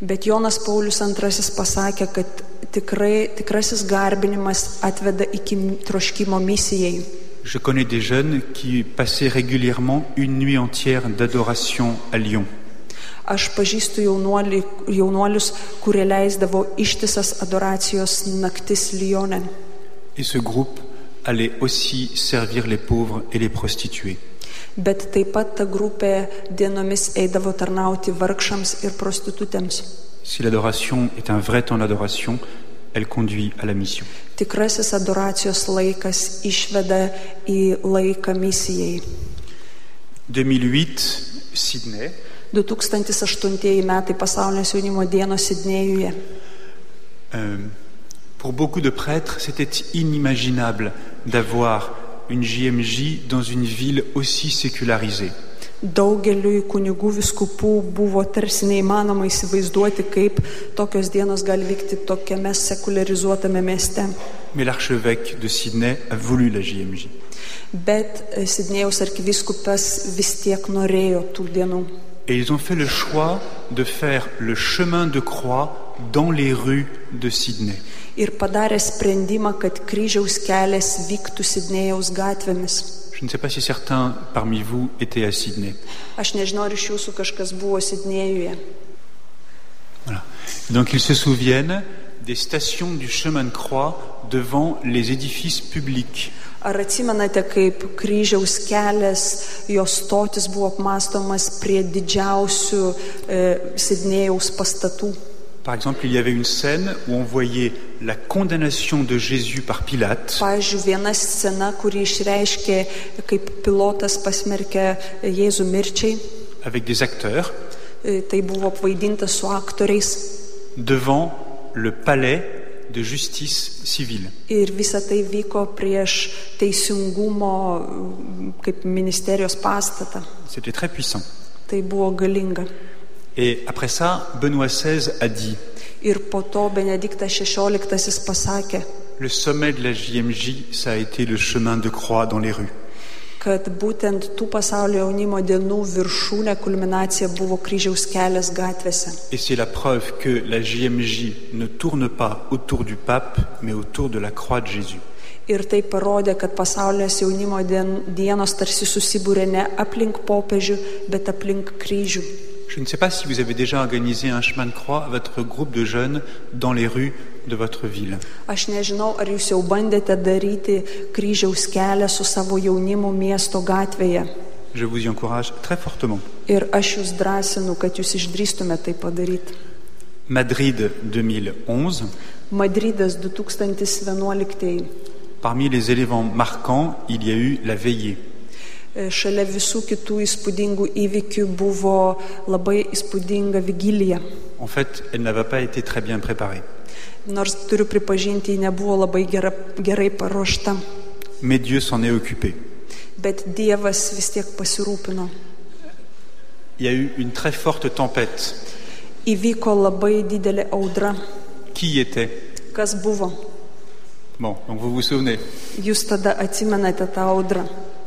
Bet Jonas Paulius antrasis pasakė, kad tikrai, tikrasis garbinimas atveda iki troškimo misijai. Je connais des jeunes qui passaient régulièrement une nuit entière d'adoration à Lyon. Aš pažįstu jaunuolį, jaunuolius, kurie leisdavo ištisas adoracijos naktis Lyone. Et ce groupe allait aussi servir les pauvres et les prostituées. Bet taip pat ta grupė dienomis eidavo tarnauti vargšams ir prostitutėms. Si l'adoration est un vrai temps d'adoration, elle conduit à la mission. Tikrasis adoracijos laikas išveda į laiką misijai. deux mille huit, Sydney. du tūkstantis aštuntieji metai pasaulinės jaunimo dienos Sidnėjuje. Euh, pour beaucoup de prêtres, c'était inimaginable d'avoir une J M J dans une ville aussi sécularisée. Daugeliui kunigų vyskupų buvo tarsi neįmanoma įsivaizduoti, kaip tokios dienos gali vykti tokiame sekularizuotame mieste. Mais l'archevêque de Sydney a voulu la J M J. Bet Sidnėjaus arkivyskupas vis tiek norėjo tų dienų. Et ils ont fait le choix de faire le chemin de croix dans les rues de Sydney. Ir padarė sprendimą, kad kryžiaus kelias vyktų Sidnėjaus gatvėmis. Je ne sais pas si certains parmi vous étaient à Sydney. Aš nežinau, ar iš jūsų kažkas buvo Sidnėjuje. Voilà. Donc ils se souviennent des stations du chemin de croix devant les édifices publics. Ar atsimenate, kaip kryžiaus kelias, jos stotis buvo apmąstomas prie didžiausių e, Sidnėjaus pastatų? Par exemple, il y avait une scène où on voyait la condamnation de Jésus par Pilate. Pavyzdžiui, viena scena, kuri išreiškė, kaip Pilotas pasmerkė Jėzų mirčiai. Avec des acteurs. Tai buvo apvaidinta su aktoriais. Devant le palais de justice civile. Ir visa tai vyko prieš teisingumo kaip ministerijos pastatą. C'était très puissant. Tai buvo galinga. Et après ça, Benoît seize a dit. Ir po to Benediktas šešioliktasis pasakė. Le sommet de la J M J, ça a été le chemin de croix dans les rues. Kad būtent tų pasaulio jaunimo dienų viršūnė, kulminacija buvo kryžiaus kelias gatvėse. Et c'est la preuve que la J M J ne tourne pas autour du pape, mais autour de la croix de Jésus. Ir tai parodė, kad pasaulinės jaunimo dienos tarsi susibūrė ne aplink popiežių, bet aplink kryžių. Je ne sais pas si vous avez déjà organisé un chemin de croix à votre groupe de jeunes dans les rues de votre ville. Aš nežinau, ar jūs jau bandėte daryti kryžiaus kelią su savo jaunimu miesto gatvėje. Je vous y encourage très fortement. Ir aš jūs drąsinu, kad jūs išdrįstumėte tai padaryti. Madrid deux mille onze. Madridas du tūkstantis vienuoliktieji. Parmi les éléments marquants, il y a eu la veillée. Šalia visų kitų įspūdingų įvykių buvo labai įspūdinga vigilija. En fait, elle n'avait pas été très bien préparée. Nors turiu pripažinti, ji nebuvo labai gera, gerai paruošta. Mais Dieu s'en est occupé. Bet Dievas vis tiek pasirūpino. Il y a eu une très forte tempête. Įvyko labai didelė audra. Qui y était? Kas buvo? Bon, donc vous vous souvenez. Jūs tada atsimenate tą audrą.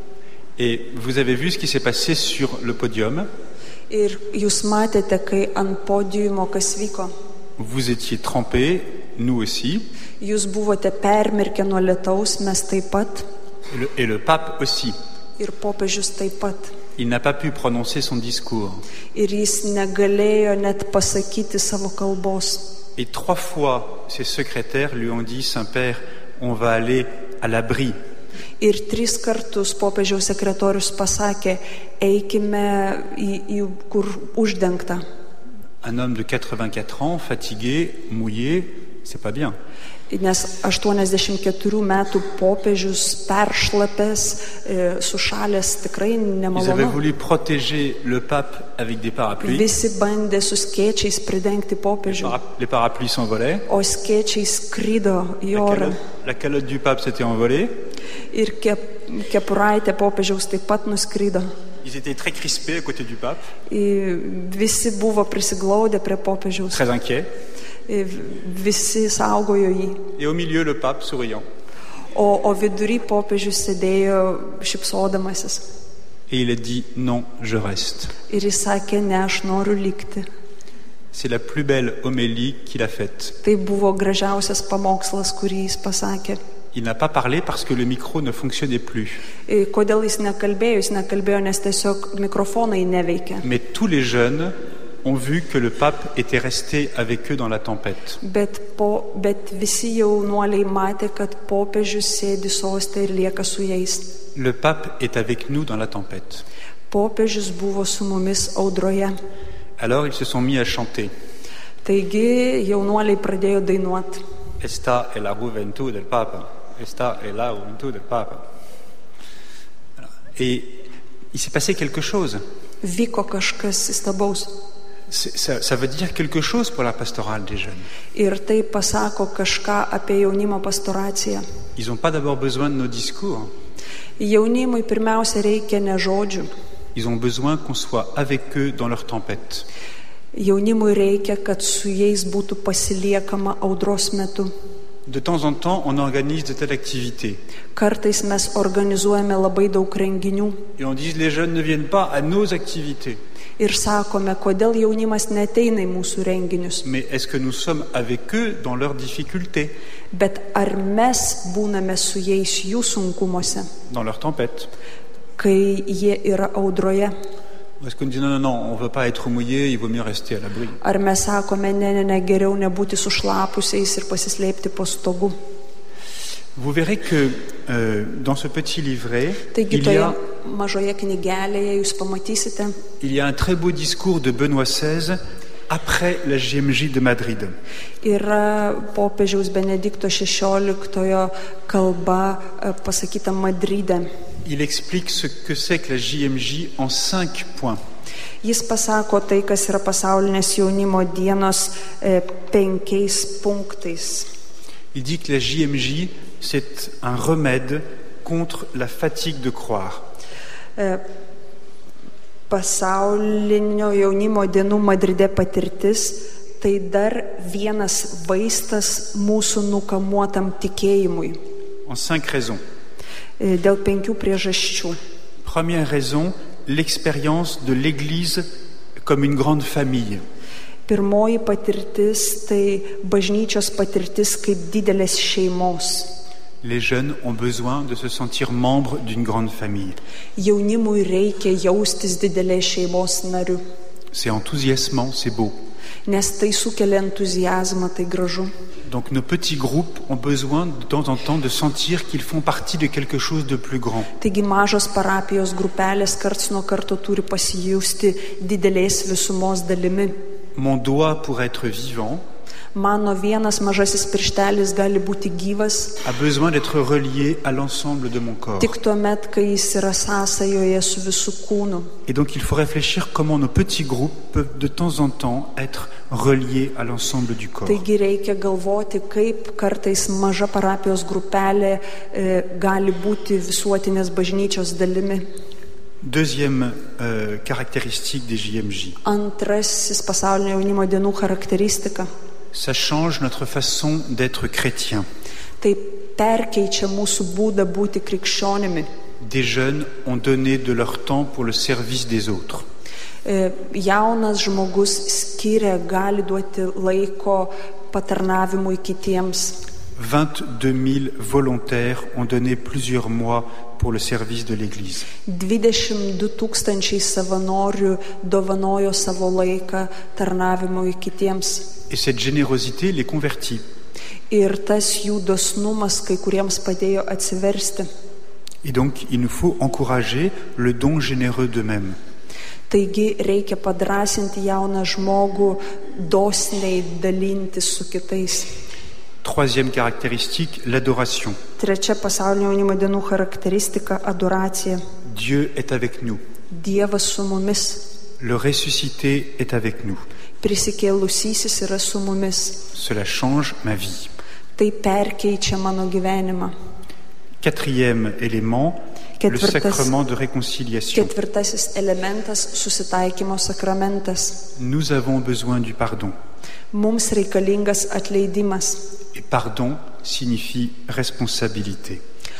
Et vous avez vu ce qui s'est passé sur le podium. Ir jūs matėte, kai ant podiumo kas vyko. Vous étiez trempés, nous aussi. Jūs buvote permirkę nuo lietaus, mes taip pat. Et le, et le pape aussi. Ir popiežius taip pat. Il n'a pas pu prononcer son discours. Ir jis negalėjo net pasakyti savo kalbos. Et trois fois, ses secrétaires lui ont dit, Saint-Père, on va aller à l'abri. Ir tris kartus popiežiaus sekretorius pasakė, eikime į, į kur uždengta. Un homme de quatre-vingt-quatre ans, fatigué, mouillé, c'est pas bien. Nes aštuoniasdešimt keturių metų popiežius peršlapęs, sušalęs, tikrai nemalonu. Ils avaient voulu protéger le pape avec des parapluies. Visi bandė su skėčiais pridengti popiežių. Les parapluies s'envolaient. O skėčiai skrido į orą. La calotte du pape s'était envolée. Ir kep, kepuraitė popiežiaus taip pat nuskrido. Ils étaient très crispés à côté du pape. Visi buvo prisiglaudę prie popiežiaus. Très inquiets. Visi saugojo jį. Et au milieu le pape souriant. O, o vidury popiežius sėdėjo šipsodamasis. Et il a dit non, je reste. Ir jis sakė, ne, aš noriu likti. C'est la plus belle homélie qu'il a faite. Tai buvo gražiausias pamokslas, kurį jis pasakė. Il n'a pas parlé parce que le micro ne fonctionnait plus. Kodėl jis nekalbėjo? Jis nekalbėjo, nes tiesiog mikrofonai neveikia. Mais tous les jeunes ont vu que le pape était resté avec eux dans la tempête. Bet, po, bet visi jaunuoliai matė, kad popiežius sėdi soste ir lieka su jais. Le pape est avec nous dans la tempête. Popiežius buvo su mumis audroje. Alors ils se sont mis à chanter. Taigi jaunuoliai pradėjo dainuoti. Esta es la juventud del Papa. Esta es la juventud del Papa. Et il s'est passé quelque chose. Vyko kažkas įstabaus. Ça, ça veut dire quelque chose pour la pastorale des jeunes. Ir tai pasako kažką apie jaunimo pastoraciją. Ils n'ont pas d'abord besoin de nos discours. Jaunimui pirmiausia reikia ne žodžių. Ils ont besoin qu'on soit avec eux dans leur tempête. Jaunimui reikia, kad su jais būtų pasiliekama audros metu. De temps en temps, on organise de telles activités. Kartais mes organizuojame labai daug renginių. Et on dit les jeunes ne viennent pas à nos activités. Ir sakome, kodėl jaunimas neteina į mūsų renginius. Mais est-ce que nous sommes avec eux dans leurs difficultés? Bet ar mes būname su jais jų sunkumuose? Dans leur tempête. Kai jie yra audroje. Est-ce qu'on dit non, non, non, on ne veut pas être mouillé, il vaut mieux rester à l'abri? Ar mes sakome, ne, ne, ne, geriau nebūti sušlapusiais ir pasislėpti po stogu? Vous verrez que euh, dans ce petit livret, Taigi, il, y a, mažoje knygelėje jūs pamatysite, il y a un très beau discours de Benoît seizième après la J M J de Madrid. Yra popiežiaus Benedikto šešioliktojo kalba pasakyta Madride. Il explique ce que c'est que la J M J en cinq points. Jis pasako tai, kas yra pasaulinės jaunimo dienos e, penkiais punktais. Il dit que la J M J, c'est un remède contre la fatigue de croire. E, pasaulinio jaunimo dienų Madride patirtis tai dar vienas vaistas mūsų nukamuotam tikėjimui. En cinq raisons. E, dėl penkių priežasčių. Première raison, l'expérience de l'Église comme une grande famille. Pirmoji patirtis tai bažnyčios patirtis kaip didelės šeimos. Les jeunes ont besoin de se sentir membres d'une grande famille. Jaunimui reikia jaustis didelės šeimos nariu. C'est enthousiasmant, c'est beau. Nes tai sukelia entuziazmą, tai gražu. Donc nos petits groupes ont besoin de temps en temps de sentir qu'ils font partie de quelque chose de plus grand. Taigi mažos parapijos grupelės karts nuo karto turi pasijusti didelės visumos dalimi. Mon doigt pour être vivant Mano vienas mažasis pirštelis gali būti gyvas, a besoin d'être relié à l'ensemble de mon corps. tik tuomet, kai jis yra sąsajoje su visų kūnu. Et donc il faut réfléchir comment nos petits groupes peuvent de temps en temps être reliés à l'ensemble du corps. Taigi reikia galvoti, kaip kartais maža parapijos grupelė e, gali būti visuotinės bažnyčios dalimi. Deuxième euh, caractéristique des J M J. Antrasis pasaulinio jaunimo dienų charakteristika. Ça change notre façon d'être chrétien. Tai perkeičia mūsų būdą būti krikščionimi. Des jeunes ont donné de leur temps pour le service des autres. E, jaunas žmogus skiria, gali duoti laiko patarnavimui kitiems. vingt-deux mille volontaires ont donné plusieurs mois pour le service de l'Église. dvidešimt du tūkstančiai savanorių dovanojo savo laiką tarnavimui kitiems. Et cette générosité les convertit. Ir tas jų dosnumas kai kuriems padėjo atsiversti. Et donc, il nous faut encourager le don généreux d'eux-mêmes. Taigi reikia padrasinti jauną žmogų dosniai dalintis su kitais. Troisième caractéristique, l'adoration. Trečia pasaulinio jaunimo dienų charakteristika – adoracija. Dieu est avec nous. Dievas su mumis. Le ressuscité est avec nous. Prisikėlusysis yra su mumis. Cela change ma vie. Tai perkeičia mano gyvenimą. Quatrième élément, Ketvirtas, le sacrement de réconciliation. Ketvirtasis elementas – susitaikymo sakramentas. Nous avons besoin du pardon. Mums reikalingas atleidimas. Et pardon signifie responsabilité.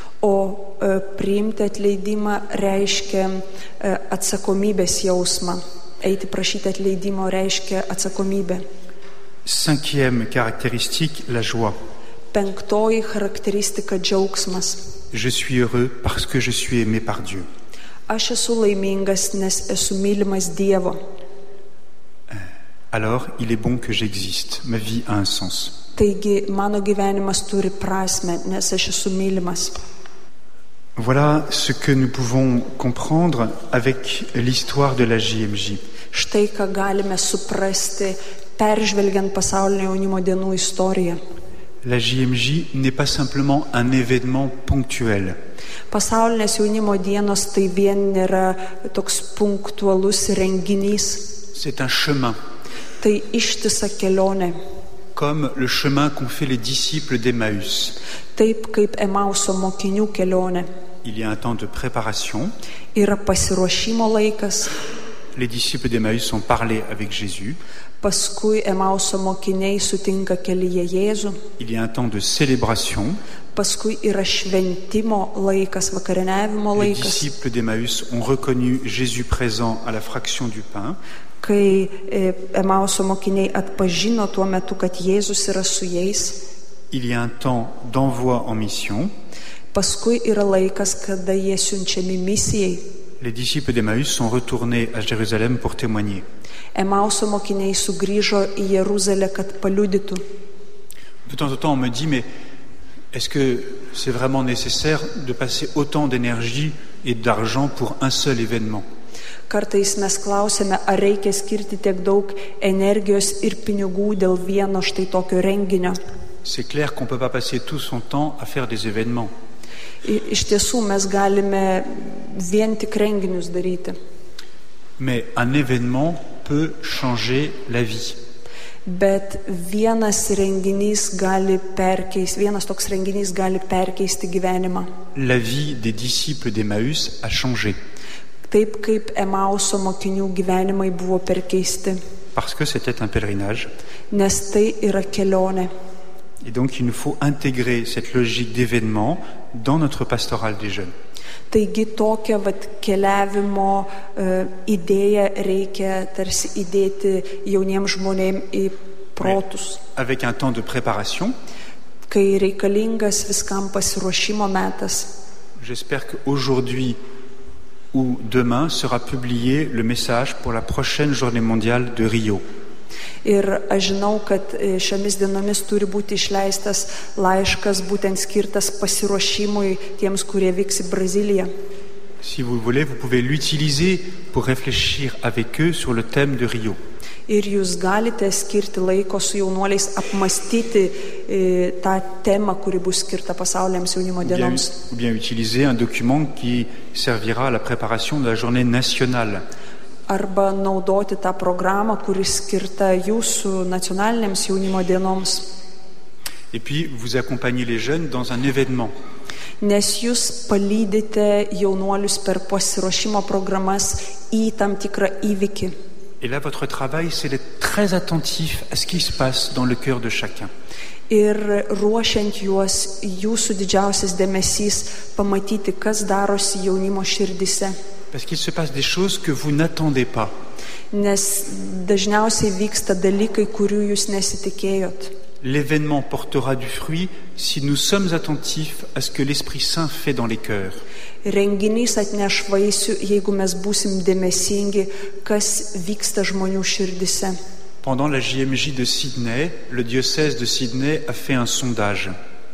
O e, priimti atleidimą reiškia e, atsakomybės jausmą. Eiti prašyti atleidimo reiškia atsakomybę. Cinquième caractéristique, la joie. Penktoji charakteristika džiaugsmas. Je suis heureux parce que je suis aimé par Dieu. Aš esu laimingas, nes esu mylimas Dievo. Alors, il est bon que j'existe. Ma vie a un sens. Taigi, mano gyvenimas turi prasmę, nes aš esu mylimas. Voilà ce que nous pouvons comprendre avec l'histoire de la J M J. Štai ką galime suprasti, peržvelgiant pasaulinio jaunimo dienų istoriją. La J M J n'est pas simplement un événement ponctuel. Pasaulinės jaunimo dienos tai vien nėra toks punktualus renginys. C'est un chemin. Tai ištisa kelionė. Comme le chemin qu'ont fait les disciples d'Emmaüs. Taip kaip Emauso mokinių kelionė. Il y a un temps de préparation. Yra pasiruošimo laikas. Les disciples d'Emmaüs ont parlé avec Jésus. Paskui Emauso mokiniai sutinka kelyje Jėzų. Il y a un temps de célébration. Paskui yra šventimo laikas, vakarieniavimo laikas. Les disciples d'Emmaüs ont reconnu Jésus présent à la fraction du pain. Kai Emauso mokiniai atpažino tuo metu, kad Jėzus yra su jais. Il y a un temps d'envoi en mission. Paskui yra laikas, kada jie siunčiami misijai. Les disciples d'Emmaüs sont retournés à Jérusalem pour témoigner. Emauso mokiniai sugrįžo į Jeruzalę, kad paliudytų. De temps en temps, on me dit, mais est-ce que c'est vraiment nécessaire de passer autant d'énergie et d'argent pour un seul événement? Kartais mes klausėme, ar reikia skirti tiek daug energijos ir pinigų dėl vieno štai tokio renginio. C'est clair qu'on ne peut pas passer tout son temps à faire des événements. Iš tiesų mes galime vien tik renginius daryti. Mais un événement peut changer la vie. Bet vienas renginys gali perkeisti, vienas toks renginys gali perkeisti gyvenimą. La vie des disciples d'Emmaüs a changé. Taip kaip Emauso mokinių gyvenimai buvo perkeisti. Parce que c'était un pèlerinage. Nes tai yra kelionė. Et donc il nous faut intégrer cette logique d'événement dans notre pastorale des jeunes. Taigi tokią vat, keliavimo uh, idėją reikia tarsi įdėti jauniems žmonėms į protus. Mais avec un temps de préparation. Kai reikalingas viskam pasiruošimo metas. J'espère qu'aujourd'hui ou demain sera publié le message pour la prochaine journée mondiale de Rio. Ir aš žinau, kad šiomis dienomis turi būti išleistas laiškas būtent skirtas pasiruošimui tiems, kurie vyks į Braziliją. Si vous voulez, vous pouvez l'utiliser pour réfléchir avec eux sur le thème de Rio. Ir jūs galite skirti laiko su jaunuoliais apmastyti e, tą temą, kuri bus skirta pasauliniams jaunimo dienoms. Ou bien utiliser un document qui servira à la préparation de la journée nationale. Arba naudoti tą programą, kuri skirta jūsų nacionalinėms jaunimo dienoms. Et puis, vous accompagnez les jeunes dans un événement. Nes jūs palydite jaunuolius per pasiruošimo programas į tam tikrą įvykį. Et là, votre travail, c'est d'être très attentif à ce qui se passe dans le cœur de chacun. Ir ruošiant juos, jūsų didžiausias dėmesys pamatyti, kas darosi jaunimo širdise. Parce qu'il se passe des choses que vous n'attendez pas. Nes dažniausiai vyksta dalykai, kurių jūs nesitikėjot. L'événement portera du fruit si nous sommes attentifs à ce que l'Esprit Saint fait dans les cœurs. Renginys atneš vaisių, jeigu mes būsim dėmesingi, kas vyksta žmonių širdise. Pendant la J M J de Sydney, le diocèse de Sydney a fait un sondage.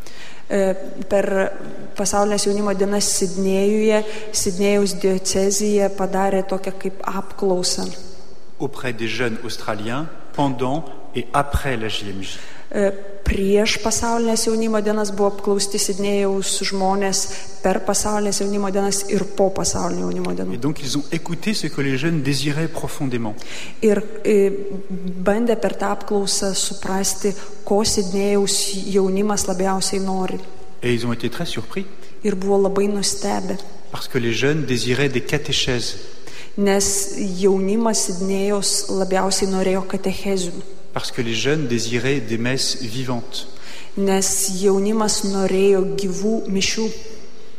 Per pasaulinės jaunimo dienas Sidnėjuje, Sidnėjaus diocezija padarė tokią kaip apklausą. Auprès des jeunes australiens, pendant et après la J M J. Prieš pasaulinės jaunimo dienas buvo apklausti Sidnėjaus žmonės, per pasaulinės jaunimo dienas ir po pasaulinio jaunimo dienų. Et donc ils ont écouté ce que les jeunes désiraient profondément. Ir bandė per tą apklausą suprasti, ko Sidnėjaus jaunimas labiausiai nori. Et ils ont été très surpris. Ir buvo labai nustebę. Parce que les jeunes désiraient des catéchèses. Nes jaunimas Sidnėjaus labiausiai norėjo katechezių. Parce que les jeunes désiraient des messes vivantes. Nes jaunimas norėjo gyvų mišių.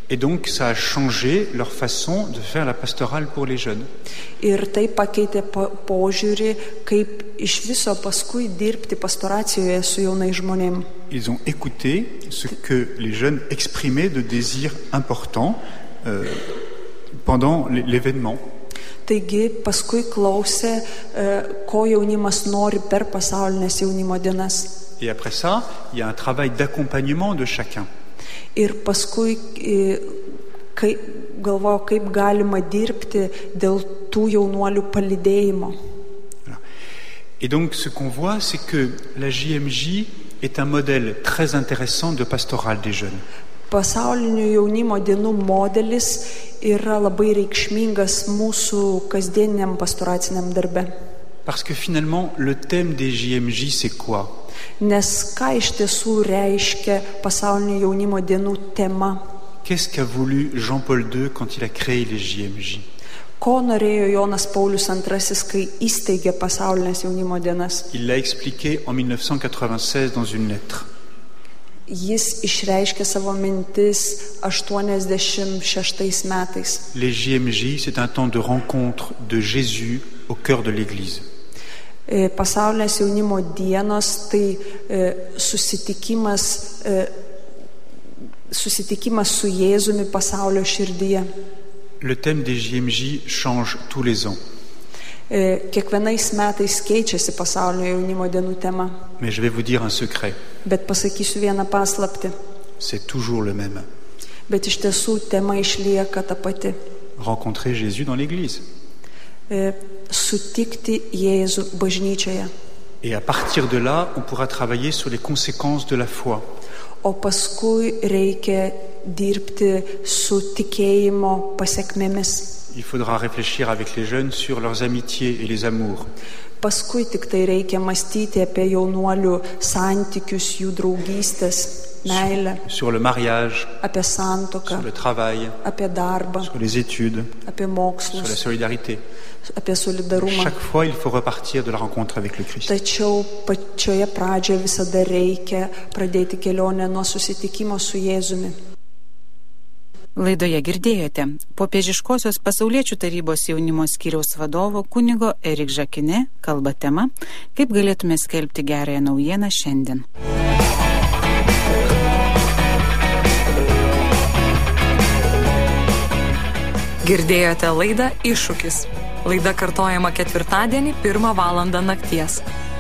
Et donc, ça a changé leur façon de faire la pastorale pour les jeunes. Ir tai pakeitė po- požiūrį, kaip iš viso paskui dirbti pastoracijoje su jaunais žmonėmis. Ils ont écouté ce que les jeunes exprimaient de désirs importants euh, pendant l- l'événement. Taigi paskui klausė, e, ko jaunimas nori per pasaulinės jaunimo dienas. Et après ça, il y a un travail d'accompagnement de chacun. Ir paskui e, kai, galvoju, kaip galima dirbti dėl tų jaunuolių palydėjimo. Voilà. Et donc, ce qu'on voit, c'est que la J M J est un modèle très intéressant de pastoral des jeunes. Pasaulinių jaunimo dienų modelis yra labai reikšmingas mūsų kasdieniam pastoraciniam darbe. Parce que finalement, le thème des J M J, c'est quoi? Nes ką iš tiesų reiškia pasaulinių jaunimo dienų tema? Qu'est-ce qu'a voulu Jean-Paul deux quand il a créé les J M J? Ko norėjo Jonas Paulius antrasis, kai įsteigė pasaulinės jaunimo dienas? Il l'a expliqué en mille neuf cent quatre-vingt-seize dans une lettre. Jis išreiškė savo mintis aštuoniasdešimt šeštais metais. Les J M J, c'est un temps de rencontre de Jésus au cœur de l'Église. E, Pasaulinės jaunimo dienos tai e, susitikimas, e, susitikimas su Jėzumi pasaulio širdyje. Le thème des J M J change tous les ans, E, Kiekvienais metais keičiasi pasaulinio jaunimo dienų tema. mais je vais vous dire un secret, Bet pasakysiu vieną paslaptį. c'est toujours le même. Bet iš tiesų tema išlieka ta pati. Rencontrer Jésus dans l'Église. E, Sutikti Jėzų bažnyčioje. Et à partir de là, on pourra travailler sur les conséquences de la foi. O paskui reikia dirbti su tikėjimo pasiekmėmis. Il faudra réfléchir avec les jeunes sur leurs amitiés et les amours, Paskui tik tai reikia mąstyti apie jaunuolių santykius, jų draugystės, meilę, sur le mariage, apie sur santuoką, le travail, apie darbą, sur les études, apie sur la mokslus, solidarité. apie solidarumą. Chaque fois, il faut repartir de la rencontre avec le Christ. Tačiau pačioje pradžioje visada reikia pradėti kelionę nuo susitikimo su Jėzumi. Laidoje girdėjote Popiežiškosios pasauliečių tarybos jaunimo skyriaus vadovo kunigo Erik Žakine kalba tema, kaip galėtume skelbti gerąją naujieną šiandien. Girdėjote laidą Iššūkis. Laida kartojama ketvirtadienį pirmą valandą nakties.